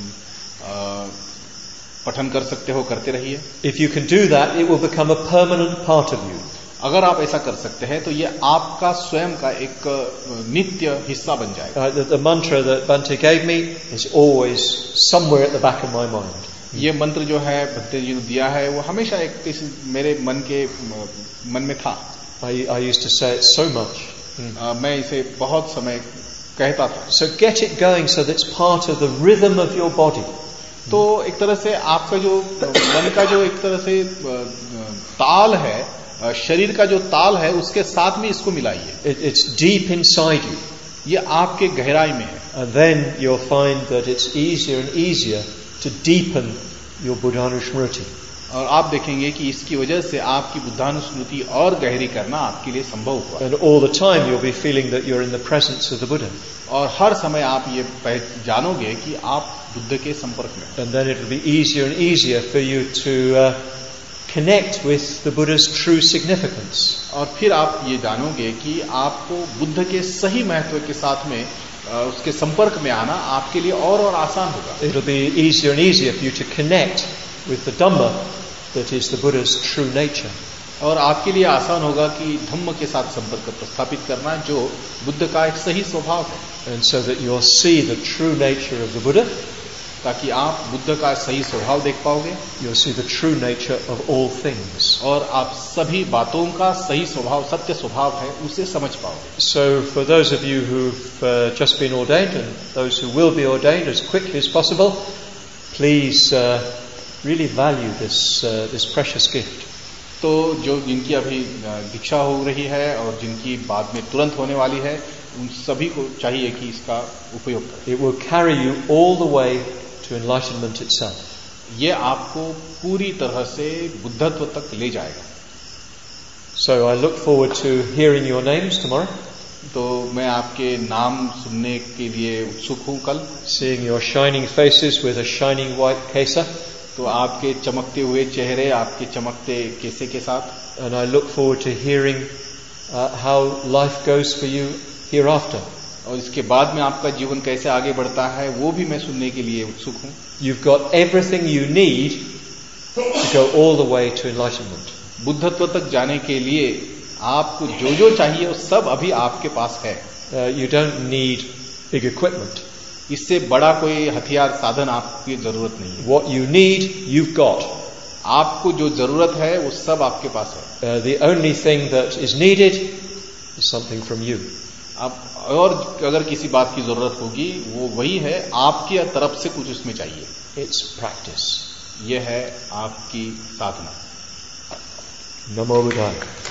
आ, पठन कर सकते हो करते रहिए. If you can do that, it will become a permanent part of you. अगर आप ऐसा कर सकते हैं तो ये आपका स्वयं का एक नित्य हिस्सा बन जाएगा. Uh, the, the mantra that Bhante gave me is always somewhere at the back of my mind. ये मंत्र जो है भट्टे जी ने दिया है वो हमेशा एक किसी मेरे मन के मन में था. I, I used to say it so much. Mm. Uh, मैं इसे बहुत समय कहता था. So get it going so that it's part of the rhythm of your body. तो एक तरह से आपका जो मन का जो एक तरह से ताल है, शरीर का जो ताल है, उसके साथ में इसको मिलाइए. It, it's deep inside you. ये आपके गहराई में है. And then you'll find that it's easier and easier to deepen your Buddhanushmriti. और आप देखेंगे कि इसकी वजह से आपकी बुद्धानुस्मृति और गहरी करना आपके लिए संभव हुआ. And all the time you'll be feeling that you're in the presence of the Buddha. और हर समय आप ये जानोगे कि आप बुद्ध के संपर्क में. And then it'll be easier and easier for you to uh, connect with the Buddha's true significance. और फिर आप ये जानोगे कि आपको बुद्ध के सही महत्व के साथ में उसके संपर्क में आना आपके लिए और और आसान होगा. It'll be easier and easier for you to connect with the Dhamma that is the Buddha's true nature. और आपके लिए आसान होगा कि धम्म के साथ संपर्क प्रस्थापित करना जो बुद्ध का एक सही स्वभाव है. And so that you'll see the true nature of the Buddha. ताकि आप बुद्ध का सही स्वभाव देख पाओगे, you'll see the true nature of all things. और आप सभी बातों का सही स्वभाव, सत्य स्वभाव है, उसे समझ पाओगे. So for those of you who've uh, just been ordained and those who will be ordained as quickly as possible, please uh, really value this uh, this precious gift. तो जो जिनकी अभी दीक्षा हो रही है और जिनकी बाद में तुरंत होने वाली है, उन सभी को चाहिए कि इसका उपयोग करें. It will carry you all the way to enlightenment itself. ये आपको पूरी तरह से बुद्धत्व तक ले जाएगा. So I look forward to hearing your names tomorrow. तो मैं आपके नाम सुनने के लिए उत्सुक हूँ कल. Seeing your shining faces with a shining white kesa. तो आपके चमकते हुए चेहरे, आपके चमकते केसे के साथ. And I look forward to hearing uh, how life goes for you hereafter. और इसके बाद में आपका जीवन कैसे आगे बढ़ता है, वो भी मैं सुनने के लिए उत्सुक हूँ. You've got everything you need to go all the way to enlightenment. बुद्धत्व तक जाने के लिए आपको जो जो चाहिए वो सब अभी आपके पास है. Uh, you don't need big equipment. इससे बड़ा कोई हथियार साधन आपकी जरूरत नहीं है. What you need, you've got. आपको जो जरूरत है वो सब आपके पास है. Uh, the only thing that is needed is something from you. अब और अगर किसी बात की जरूरत होगी, वो वही है, आपकी तरफ से कुछ उसमें चाहिए. It's practice. ये है आपकी साधना. Namo Buddhaya.